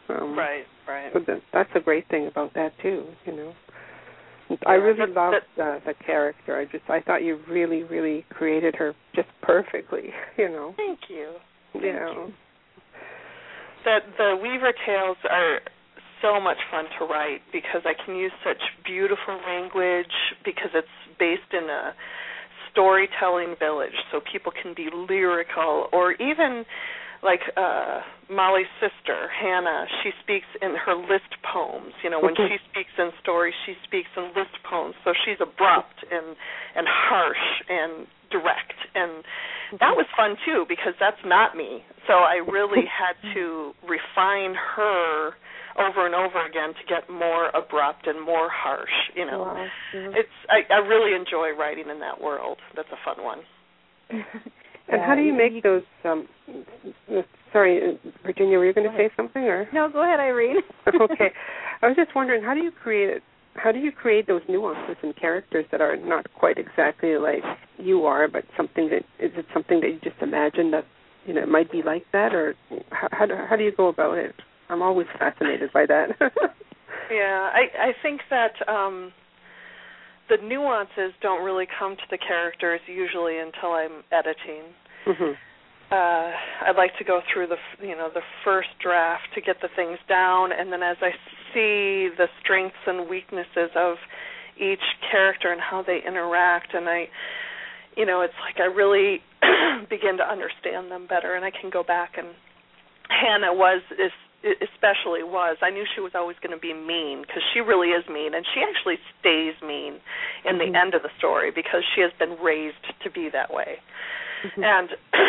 Um,
right, right.
So that, that's a great thing about that too, you know.
Yeah,
I really
that,
loved
that,
uh, the character. I just I thought you really, really created her just perfectly, you know.
Thank you. Thank
you know.
you. That the Weaver Tales are so much fun to write because I can use such beautiful language because it's based in a storytelling village, so people can be lyrical, or even like uh, Molly's sister, Hannah, she speaks in her list poems. You know, when she speaks in stories, she speaks in list poems, so she's abrupt and, and harsh and direct, and that was fun too because that's not me. So I really had to refine her over and over again to get more abrupt and more harsh. You know,
wow.
it's I, I really enjoy writing in that world. That's a fun one.
And how do you make those? Um, sorry, Virginia, were you going to say something, or
no? Go ahead, Irene.
Okay, I was just wondering, how do you create it? How do you create those nuances in characters that are not quite exactly like you are, but something that is it something that you just imagine that you know it might be like that, or how how do, how do you go about it? I'm always fascinated by that.
Yeah, I I think that. Um, The nuances don't really come to the characters usually until I'm editing.
Mm-hmm.
Uh, I'd like to go through the you know the first draft to get the things down, and then as I see the strengths and weaknesses of each character and how they interact, and I, you know, it's like I really begin to understand them better, and I can go back and Hannah was is. especially was. I knew she was always going to be mean because she really is mean, and she actually stays mean in the mm-hmm. end of the story because she has been raised to be that way. Mm-hmm. And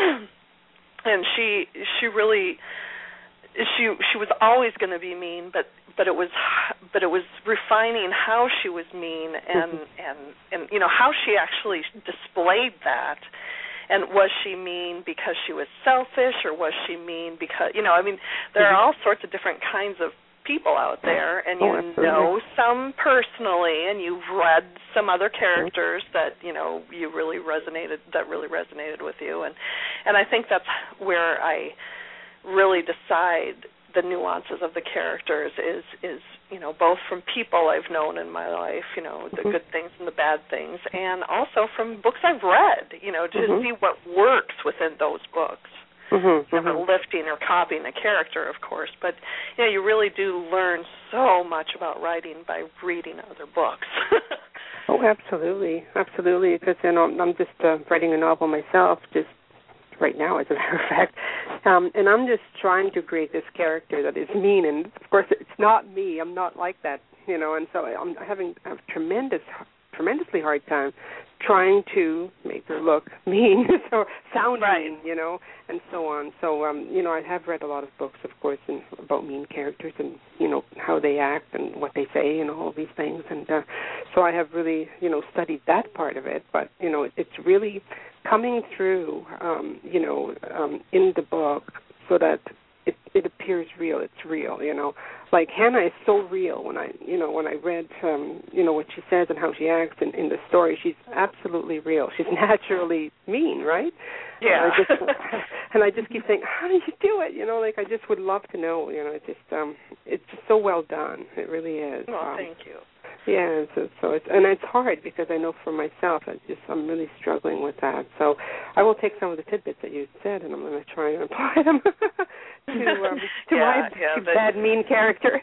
and she she really she she was always going to be mean, but but it was but it was refining how she was mean and mm-hmm. and and you know how she actually displayed that. And was she mean because she was selfish, or was she mean because, you know, I mean, there are all sorts of different kinds of people out there, and you oh, know some personally, and you've read some other characters that, you know, you really resonated, that really resonated with you. And, and I think that's where I really decide the nuances of the characters is, is, you know, both from people I've known in my life, you know, the mm-hmm. good things and the bad things, and also from books I've read, you know, to mm-hmm. see what works within those books. Mm-hmm. Never mm-hmm. lifting or copying a character, of course, but, you know, you really do learn so much about writing by reading other books.
Oh, absolutely, absolutely, because, you know, I'm just uh, writing a novel myself, just right now, as a matter of fact, um, and I'm just trying to create this character that is mean, and of course, it's not me. I'm not like that, you know, and so I'm having a tremendous, tremendously hard time trying to make her look mean or sound
right.
mean, you know, and so on. So, um, you know, I have read a lot of books, of course, and about mean characters and, you know, how they act and what they say and all these things, and uh, so I have really, you know, studied that part of it, but, you know, it, it's really coming through, um, you know, um, in the book so that it, it appears real. It's real, you know. Like Hannah is so real when I, you know, when I read, um, you know, what she says and how she acts in, in the story. She's absolutely real. She's naturally mean, right?
Yeah.
And I just, and I just keep saying, how do you do it? You know, like I just would love to know. You know, it's just, um, it's just so well done. It really is.
Well,
um,
thank you.
Yeah, so, so it's and it's hard because I know for myself, I just I'm really struggling with that. So I will take some of the tidbits that you said, and I'm going to try and apply them to um, to
yeah,
my
yeah,
bad, mean character.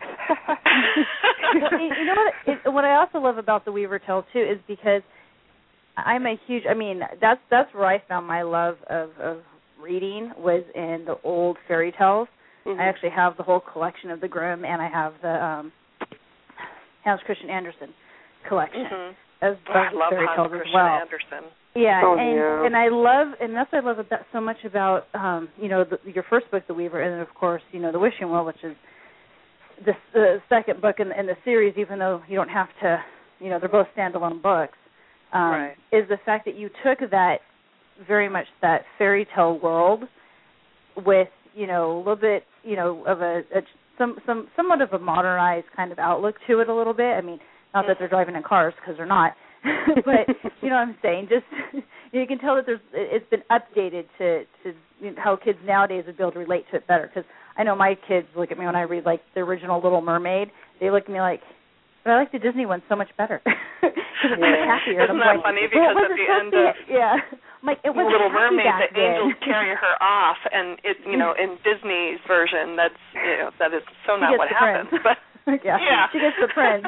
You know what? It, what I also love about the Weaver Tale too is because I'm a huge. I mean, that's that's where I found my love of, of reading was in the old fairy tales. Mm-hmm. I actually have the whole collection of the Grimm, and I have the um, Hans Christian Andersen collection
mm-hmm.
of,
oh, I love
fairy
Hans
tales
Christian
as well.
Andersen.
Yeah,
oh,
and
yeah.
and I love, and that's what I love about so much about um, you know the, your first book, The Weaver, and then of course you know The Wishing Well, which is the, the second book in, in the series. Even though you don't have to, you know, they're both standalone books. Um,
right.
Is the fact that you took that very much that fairy tale world with you know a little bit you know of a, a some some somewhat of a modernized kind of outlook to it a little bit. I mean, not that they're driving in cars because they're not, but you know what I'm saying. Just you can tell that there's it's been updated to to you know, how kids nowadays would be able to relate to it better. Because I know my kids look at me when I read, like, the original Little Mermaid. They look at me like, but I like the Disney one so much better. Because it's
yeah.
happier.
Isn't that like, funny? Because
well,
at the end of
yeah. I'm like, it
Little Mermaid, the
then.
angels carry her off, and it, you know, in Disney's version, that's, you know, that is so not what happens. But
yeah. yeah, she gets the prince.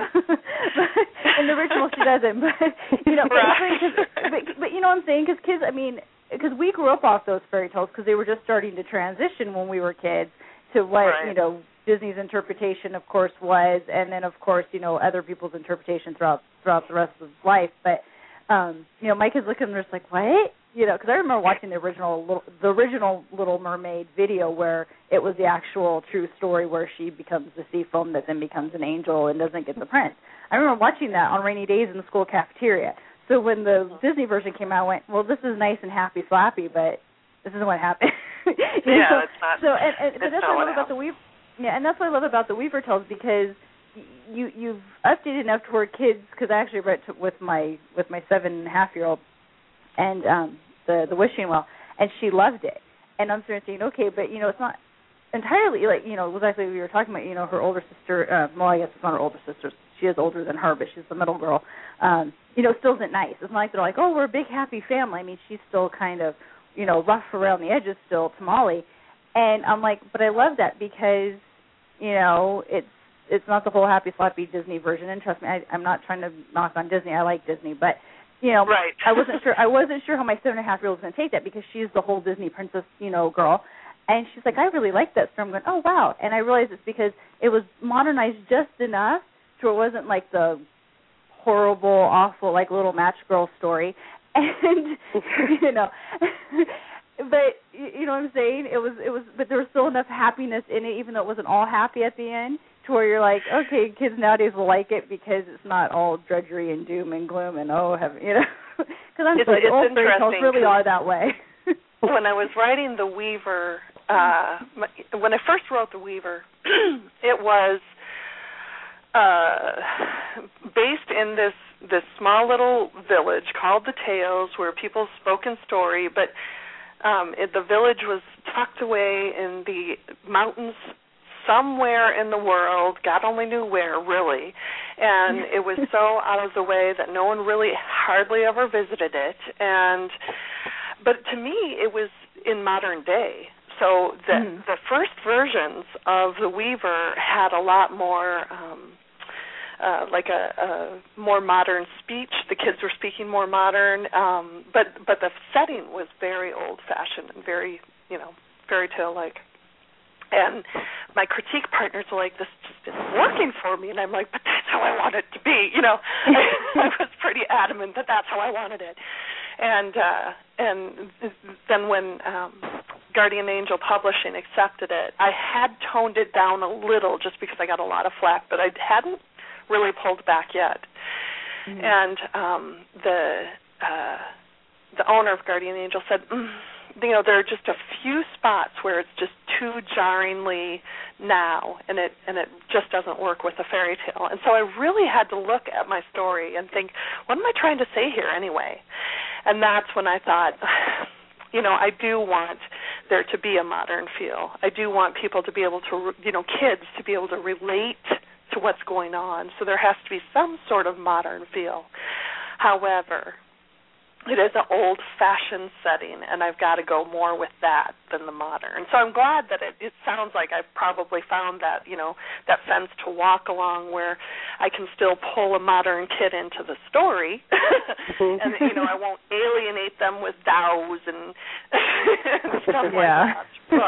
In the original, she doesn't. But you know,
right.
but, but, but you know what I'm saying? Because kids, I mean, because we grew up off those fairy tales because they were just starting to transition when we were kids to what
right.
you know Disney's interpretation, of course, was, and then of course, you know, other people's interpretation throughout throughout the rest of life. But um, you know, my kids look at them and they're just like, what? You know, because I remember watching the original little, the original Little Mermaid video where it was the actual true story where she becomes the sea foam that then becomes an angel and doesn't get the prince. I remember watching that on rainy days in the school cafeteria. So when the Disney version came out, I went, well, this is nice and happy slappy, but this isn't what happened.
yeah,
know?
it's not.
So and, and
it's
that's
not
what I love about the Weaver. Yeah, and that's what I love about the Weaver Tales because you you've updated enough to where kids. Because I actually read to, with my with my seven and a half year old, and um, the the Wishing Well, and she loved it. And I'm sort of thinking, okay, but you know, it's not entirely like you know, it was actually we were talking about you know her older sister. Uh, well, I guess it's not her older sister. She is older than her, but she's the middle girl. Um, you know, still isn't nice. It's not like they're like, oh, we're a big happy family. I mean, she's still kind of you know rough around the edges still to Molly. And I'm like, but I love that because, you know, it's it's not the whole happy slappy Disney version. And trust me, I, I'm not trying to knock on Disney. I like Disney, but you know,
right.
I wasn't sure. I wasn't sure how my seven and a half year old was going to take that because she's the whole Disney princess, you know, girl. And she's like, I really like that. So I'm going, oh wow. And I realized it's because it was modernized just enough so it wasn't like the horrible, awful, like Little Match Girl story. And you know. But you know what I'm saying? It was, it was, but there was still enough happiness in it, even though it wasn't all happy at the end, to where you're like, okay, kids nowadays will like it because it's not all drudgery and doom and gloom and oh heaven, you know. Because I'm
it's,
sorry,
it's
old fairy tales really are that way.
When I was writing the Weaver, uh, when I first wrote the Weaver, it was uh, based in this this small little village called the Tales, where people spoke in story, but Um, it, the village was tucked away in the mountains somewhere in the world. God only knew where, really. And it was so out of the way that no one really hardly ever visited it. And but to me, it was in modern day. So the mm. the first versions of the Weaver had a lot more. Um, Uh, like a, a more modern speech. The kids were speaking more modern, um, but but the setting was very old-fashioned and very, you know, fairy tale-like. And my critique partners were like, this just isn't working for me. And I'm like, but that's how I want it to be. You know, I, I was pretty adamant that that's how I wanted it. And uh, and then when um, Guardian Angel Publishing accepted it, I had toned it down a little just because I got a lot of flack, but I hadn't really pulled back yet. Mm-hmm. And um, the uh, the owner of Guardian Angel said, mm, you know, there are just a few spots where it's just too jarringly now, and it and it just doesn't work with a fairy tale. And so I really had to look at my story and think, what am I trying to say here anyway? And that's when I thought, you know, I do want there to be a modern feel. I do want people to be able to, you know, kids to be able to relate to what's going on. So there has to be some sort of modern feel. However, it is an old-fashioned setting, and I've got to go more with that than the modern. So I'm glad that it, it sounds like I've probably found that, you know, that fence to walk along where I can still pull a modern kid into the story, and, you know, I won't alienate them with dows and, and stuff like
yeah.
that.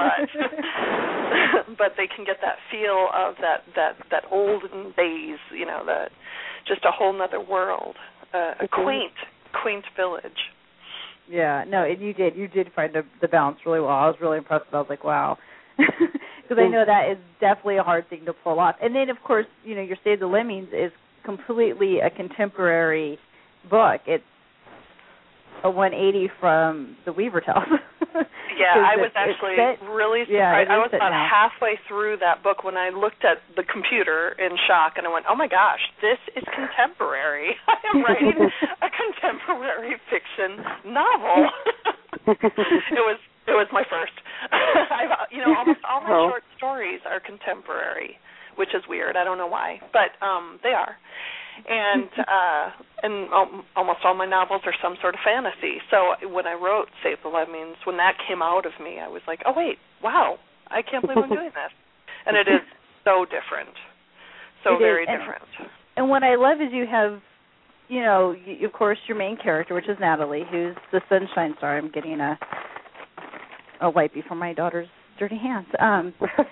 But, but they can get that feel of that, that, that olden days, you know, that just a whole nother world, uh, a quaint quaint village.
Yeah, no, and you did. You did find the, the balance really well. I was really impressed. I was like, wow. Because I know that is definitely a hard thing to pull off. And then, of course, you know, your Save the Lemmings is completely a contemporary book. It's a one eighty from the Weaver Tales.
Yeah, I was actually
set,
really surprised.
Yeah,
I was about
now.
halfway through that book when I looked at the computer in shock, and I went, oh, my gosh, this is contemporary. I am writing a contemporary fiction novel. It was it was my first. I've, you know, almost all my
Oh.
short stories are contemporary, which is weird. I don't know why, but um, they are. And uh, and um, almost all my novels are some sort of fantasy. So when I wrote Save the Lemmings, when that came out of me, I was like, oh, wait, wow, I can't believe I'm doing this. And it is so different, so
It
very
is. And,
different.
and what I love is you have, you know, you, of course, your main character, which is Natalie, who's the Sunshine Star. I'm getting a a wipey from my daughter's dirty hands. Um,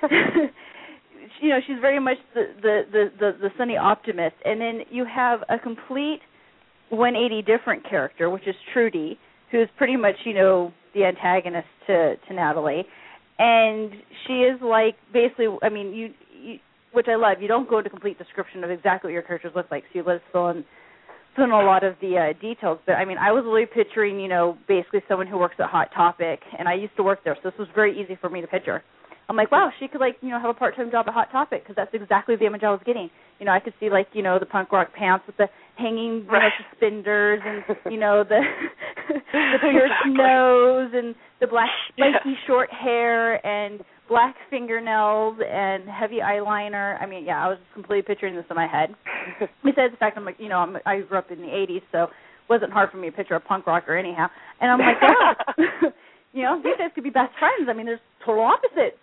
you know, she's very much the, the, the, the, the sunny optimist. And then you have a complete one eighty different character, which is Trudy, who's pretty much, you know, the antagonist to, to Natalie. And she is like, basically, I mean, you, you, which I love, you don't go into complete description of exactly what your characters look like, so you let us fill in, fill in a lot of the uh, details. But, I mean, I was really picturing, you know, basically someone who works at Hot Topic, and I used to work there, so this was very easy for me to picture. I'm like, wow, she could, like, you know, have a part-time job at Hot Topic, because that's exactly the image I was getting. You know, I could see, like, you know, the punk rock pants with the hanging, you know, suspenders and, you know, the the pierced
Exactly.
nose and the black, spiky
Yeah.
short hair and black fingernails and heavy eyeliner. I mean, yeah, I was just completely picturing this in my head. Besides the fact I'm like, you know, I'm, I grew up in the eighties, so it wasn't hard for me to picture a punk rocker anyhow. And I'm like, yeah. You know, these guys could be best friends. I mean, there's total opposites.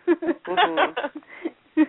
Mm-hmm.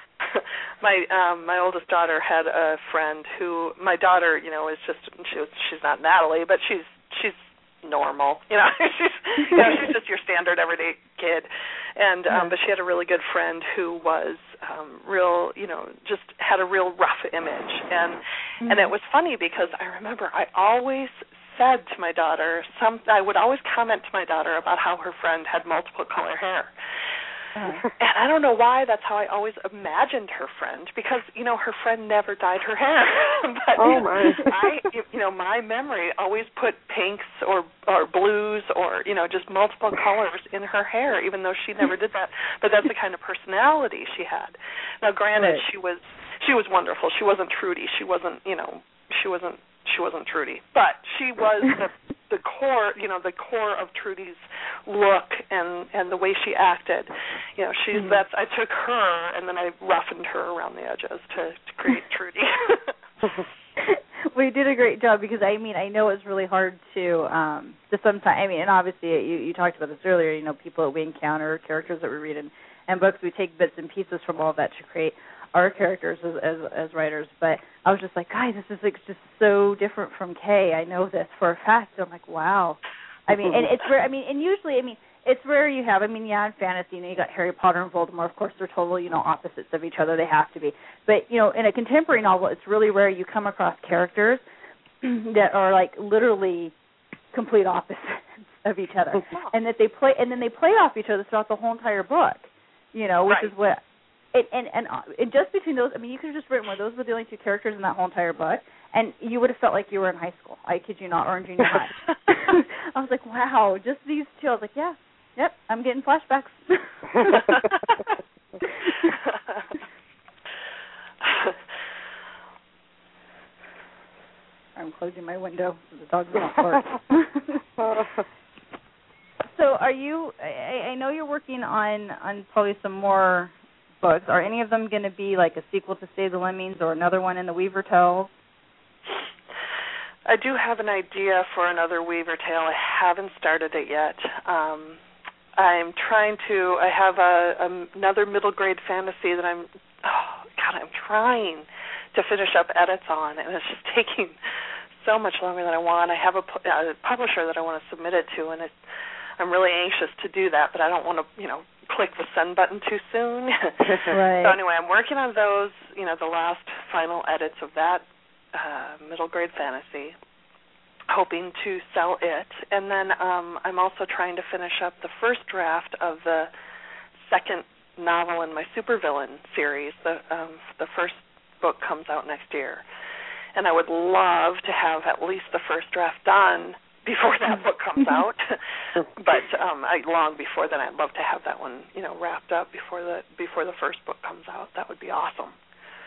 my um my oldest daughter had a friend who, my daughter, you know, is just she was, she's not Natalie, but she's she's normal, you know. she's you know she's just your standard everyday kid, and um, but she had a really good friend who was um, real, you know, just had a real rough image, and mm-hmm. and it was funny because I remember I always said to my daughter, some I would always comment to my daughter about how her friend had multiple color hair. Uh, and I don't know why that's how I always imagined her friend, because, you know, her friend never dyed her hair. But
oh, my.
I, you know, my memory always put pinks or, or blues or, you know, just multiple colors in her hair, even though she never did that. But that's the kind of personality she had. Now, granted,
right.
she was she was wonderful. She wasn't Trudy. She wasn't, you know, she wasn't she wasn't Trudy. But she was the the core, you know, the core of Trudy's look and, and the way she acted. You know, she's mm-hmm. that's I took her and then I roughened her around the edges to, to create Trudy.
Well, you did a great job, because I mean I know it's really hard to um to sometimes I mean and obviously you, you talked about this earlier, you know, people that we encounter, characters that we read in, in books, we take bits and pieces from all of that to create our characters as, as as writers. But I was just like, guys, this is like just so different from Kay. I know this for a fact. I'm like, wow. I mean, and it's rare. I mean, and usually, I mean, it's rare you have. I mean, yeah, in fantasy, you know, you got Harry Potter and Voldemort. Of course, they're total, you know, opposites of each other. They have to be. But you know, in a contemporary novel, it's really rare you come across characters that are like literally complete opposites of each other, and that they play, and then they play off each other throughout the whole entire book. You know, which
right.
is what. And, and and and just between those, I mean, you could have just written where those were the only two characters in that whole entire book, and you would have felt like you were in high school. I kid you not, or in junior high. I was like, wow, just these two. I was like, yeah, yep, I'm getting flashbacks. I'm closing my window so the dog's not bark. So, are you? I, I know you're working on on probably some more books. Are any of them going to be like a sequel to Save the Lemmings or another one in the Weaver Tales?
I do have an idea for another Weaver Tale. I haven't started it yet. Um, I'm trying to, I have a, a, another middle grade fantasy that I'm, oh, God, I'm trying to finish up edits on, and it's just taking so much longer than I want. I have a, a publisher that I want to submit it to, and it, I'm really anxious to do that, but I don't want to, you know, click the send button too soon.
Right.
So anyway, I'm working on those, you know, the last final edits of that uh, middle grade fantasy, hoping to sell it. And then um, I'm also trying to finish up the first draft of the second novel in my supervillain series. The um, the first book comes out next year. And I would love to have at least the first draft done before that book comes out. But um, I, long before then, I'd love to have that one, you know, wrapped up before the before the first book comes out. That would be awesome.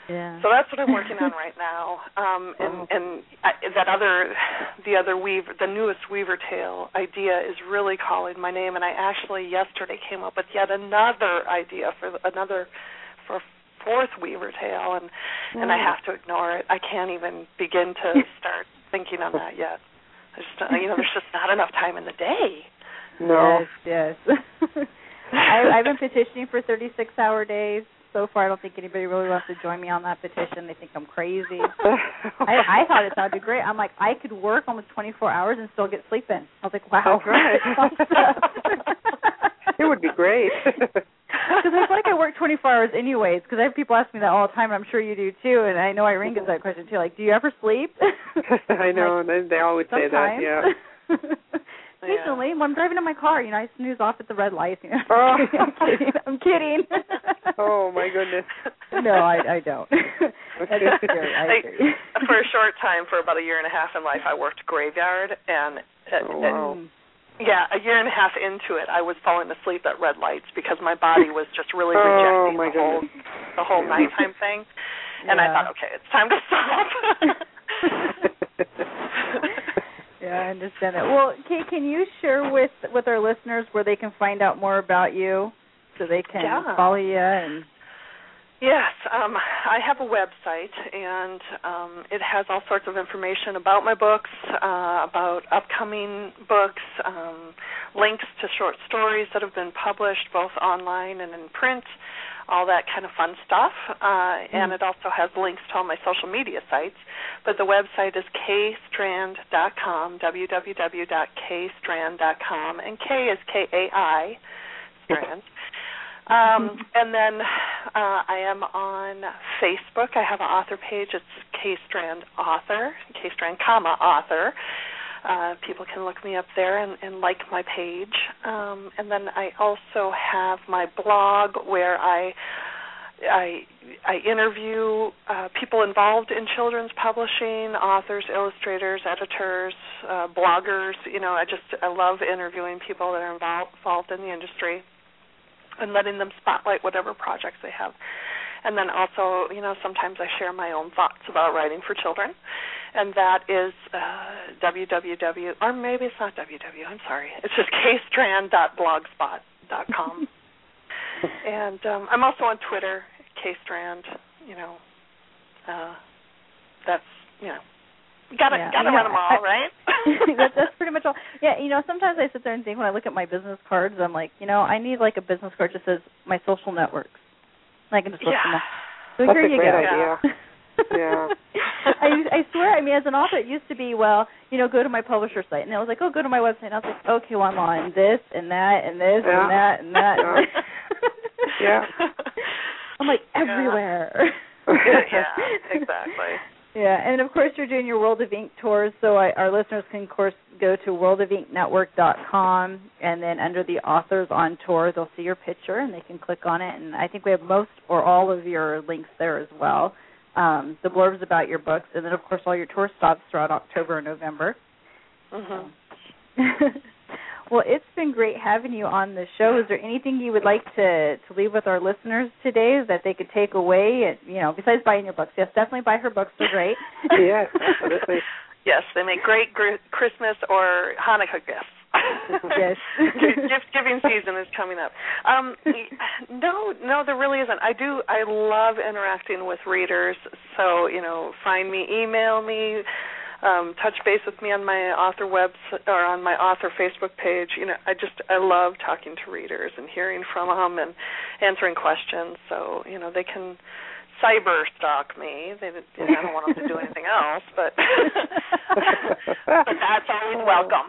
Yeah.
So that's what I'm working on right now. Um, and
Oh.
and I, that other, the other Weaver, the newest Weaver Tale idea is really calling my name. And I actually yesterday came up with yet another idea for another, for fourth Weaver Tale, and mm. and I have to ignore it. I can't even begin to start thinking on that yet. There's just, you know, there's just not enough time in the day.
No.
Yes, yes. I, I've been petitioning for thirty-six hour days. So far, I don't think anybody really wants to join me on that petition. They think I'm crazy. I, I thought it sounded great. I'm like, I could work almost twenty-four hours and still get sleep in. I was like, wow.
That's right. It would be great.
Because I feel like I work twenty-four hours anyways, because I have people ask me that all the time, and I'm sure you do too, and I know Irene gets that question too, like, do you ever sleep?
I know, like, they, they always
sometimes.
say that, yeah.
Occasionally,
yeah.
when I'm driving in my car, you know, I snooze off at the red lights. You know?
Oh.
I'm kidding. I'm kidding.
Oh, my goodness.
No, I, I don't.
Okay.
That's scary. I
I,
agree.
for a short time, for about a year and a half in life, I worked graveyard, and it,
oh, wow.
it, yeah, a year and a half into it, I was falling asleep at red lights because my body was just really rejecting
oh, my
the whole
goodness.
the whole nighttime thing, and
yeah.
I thought, okay, it's time to stop.
Yeah, I understand that. Well, Kate, can you share with, with our listeners where they can find out more about you so they can
yeah.
follow you? And
Yes, um, I have a website, and um, it has all sorts of information about my books, uh, about upcoming books, um, links to short stories that have been published both online and in print, all that kind of fun stuff. Uh, mm. And it also has links to all my social media sites. But the website is k strand dot com, w w w dot k strand dot com, and K is K A I, Strand. Um, and then uh, I am on Facebook. I have an author page. It's K Strand Author, K Strand, comma, author. Uh, people can look me up there and, and like my page. Um, and then I also have my blog where I I, I interview uh, people involved in children's publishing, authors, illustrators, editors, uh, bloggers. You know, I just I love interviewing people that are involved, involved in the industry and letting them spotlight whatever projects they have. And then also, you know, sometimes I share my own thoughts about writing for children, and that is uh, www, or maybe it's not www, I'm sorry. It's just k strand dot blogspot dot com. And um, I'm also on Twitter, kstrand, you know. Uh, that's, you know, gotta,
yeah.
gotta
you know,
run them all,
I,
right?
that's, that's pretty much all. Yeah, you know, sometimes I sit there and think when I look at my business cards, I'm like, you know, I need like a business card that says my social networks. And I can just list
yeah.
them all. So
That's
here
a
you
great
go.
idea. Yeah.
I, I swear, I mean, as an author, it used to be, well, you know, go to my publisher site. And I was like, oh, go to my website. And I was like, okay, well, I'm on this and that and this
yeah.
and that and that.
Yeah.
I'm like, everywhere.
Yeah, exactly.
Yeah, and of course you're doing your World of Ink tours, so I, our listeners can, of course, go to world of ink network dot com, and then under the authors on tour, they'll see your picture, and they can click on it. And I think we have most or all of your links there as well, um, the blurbs about your books, and then, of course, all your tour stops throughout October and November.
Mm-hmm.
Well, it's been great having you on the show. Is there anything you would like to, to leave with our listeners today that they could take away, and, you know, besides buying your books? Yes, definitely buy her books. They're great.
Yes, absolutely.
Yes, they make great gr- Christmas or Hanukkah gifts.
Yes.
Gift giving season is coming up. Um, no, no, there really isn't. I do. I love interacting with readers. So, you know, find me, email me. Um, touch base with me on my author webs or on my author Facebook page. You know, I just I love talking to readers and hearing from them and answering questions. So you know they can cyber stalk me. They, you know, I don't want them to do anything else, but but that's always welcome.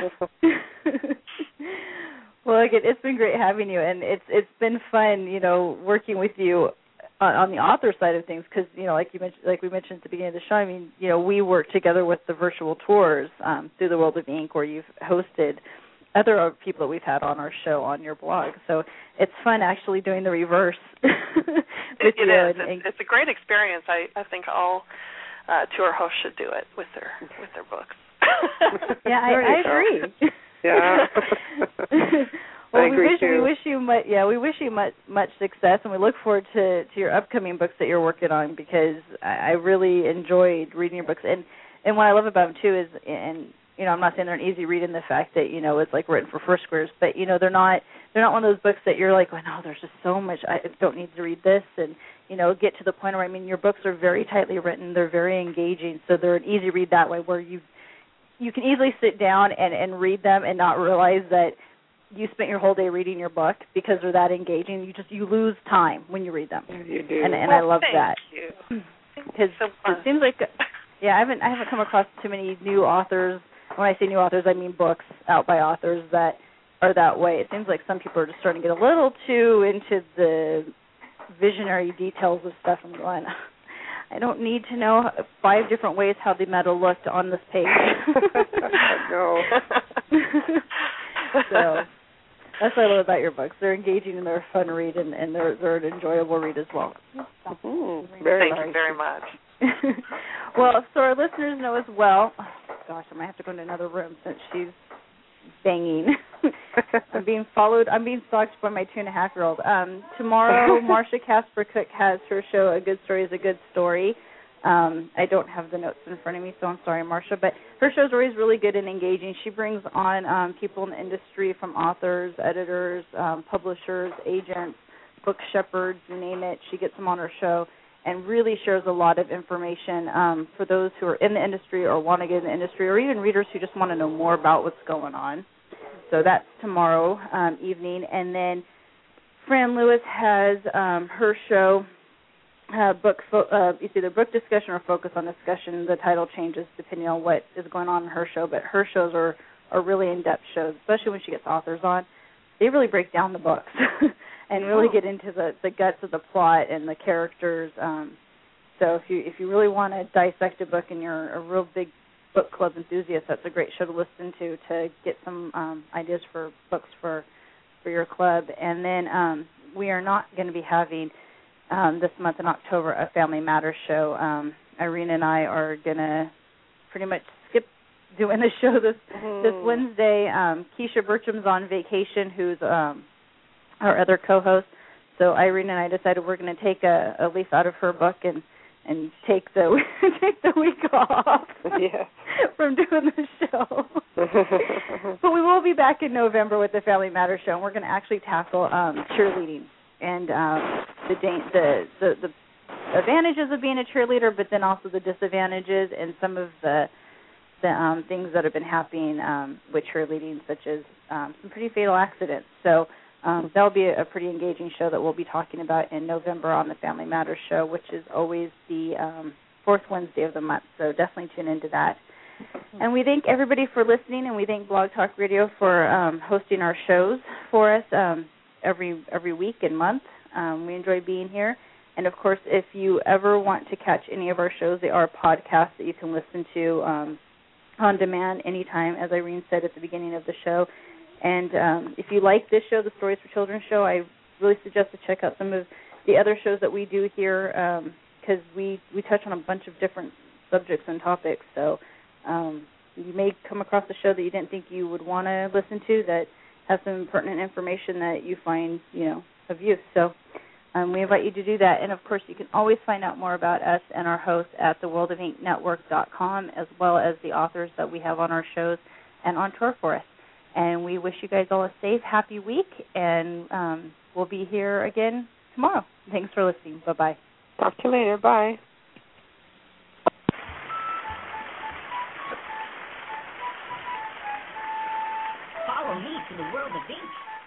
Well, again, it's been great having you, and it's it's been fun, you know, working with you on, on the author side of things, because, you know, like you mentioned, like we mentioned at the beginning of the show, I mean, you know, we work together with the virtual tours um, through the World of Ink, where you've hosted other people that we've had on our show on your blog. So it's fun actually doing the reverse. with
it, it
you
is.
and,
it's, it's a great experience. I, I think all uh, tour hosts should do it with their with their books.
Yeah, I, I agree.
Yeah.
Well,
I
we
agree
wish
too.
we wish you much yeah we wish you much much success, and we look forward to to your upcoming books that you're working on, because I, I really enjoyed reading your books, and and what I love about them too is, and you know, I'm not saying they're an easy read in the fact that, you know, it's like written for first graders, but you know, they're not they're not one of those books that you're like, oh no, there's just so much, I don't need to read this, and you know, get to the point where, I mean, your books are very tightly written, they're very engaging, so they're an easy read that way, where you you can easily sit down and, and read them and not realize that you spent your whole day reading your book because they're that engaging. You just you lose time when you read them.
You do,
and and
well,
I love
thank
that.
You.
Because
so
it seems like, yeah, I haven't I haven't come across too many new authors. When I say new authors, I mean books out by authors that are that way. It seems like some people are just starting to get a little too into the visionary details of stuff. I'm going, I don't need to know five different ways how the metal looked on this page.
No.
So that's what I love about your books. They're engaging and they're a fun read, and, and they're they're an enjoyable read as well.
Mm-hmm. Very
Thank
nice.
you very much.
Well, so our listeners know as well. Oh, gosh, I might have to go into another room since she's banging. I'm being followed. I'm being stalked by my two and a half year old. Um, tomorrow, Marsha Casper Cook has her show. A Good Story is a Good Story. Um, I don't have the notes in front of me, so I'm sorry, Marsha. But her show is always really good and engaging. She brings on um, people in the industry, from authors, editors, um, publishers, agents, book shepherds, you name it. She gets them on her show and really shares a lot of information um, for those who are in the industry or want to get in the industry, or even readers who just want to know more about what's going on. So that's tomorrow um, evening. And then Fran Lewis has um, her show, uh, book fo- uh, it's either book discussion or focus on discussion. The title changes depending on what is going on in her show, but her shows are, are really in-depth shows, especially when she gets authors on. They really break down the books and really get into the, the guts of the plot and the characters. Um, so if you if you really want to dissect a book and you're a real big book club enthusiast, that's a great show to listen to to get some um, ideas for books for for your club. And then um, we are not going to be having um, this month in October a Family Matters show. Um, Irene and I are going to pretty much skip doing the show this mm. this Wednesday. Um, Keisha Bertram's on vacation, who's um, our other co-host. So Irene and I decided we're going to take a, a leaf out of her book and and take the take the week off
yeah.
from doing the show. But we will be back in November with the Family Matters show, and we're going to actually tackle um, cheerleading and um, the, the the the advantages of being a cheerleader, but then also the disadvantages and some of the the um, things that have been happening um, with cheerleading, such as um, some pretty fatal accidents. So um, that'll be a, a pretty engaging show that we'll be talking about in November on the Family Matters show, which is always the um, fourth Wednesday of the month. So definitely tune into that. And we thank everybody for listening, and we thank Blog Talk Radio for um, hosting our shows for us um, every every week and month. Um, we enjoy being here. And, of course, if you ever want to catch any of our shows, they are podcasts that you can listen to um, on demand anytime, as Irene said at the beginning of the show. And um, if you like this show, the Stories for Children show, I really suggest to check out some of the other shows that we do here, because um, we, we touch on a bunch of different subjects and topics. So um, you may come across a show that you didn't think you would want to listen to that has some pertinent information that you find, you know, of use. So um, we invite you to do that. And, of course, you can always find out more about us and our hosts at the world of ink network dot com, as well as the authors that we have on our shows and on tour for us. And we wish you guys all a safe, happy week, and um, we'll be here again tomorrow. Thanks for listening. Bye-bye.
Talk to you later. Bye.
Follow me to the world of ink.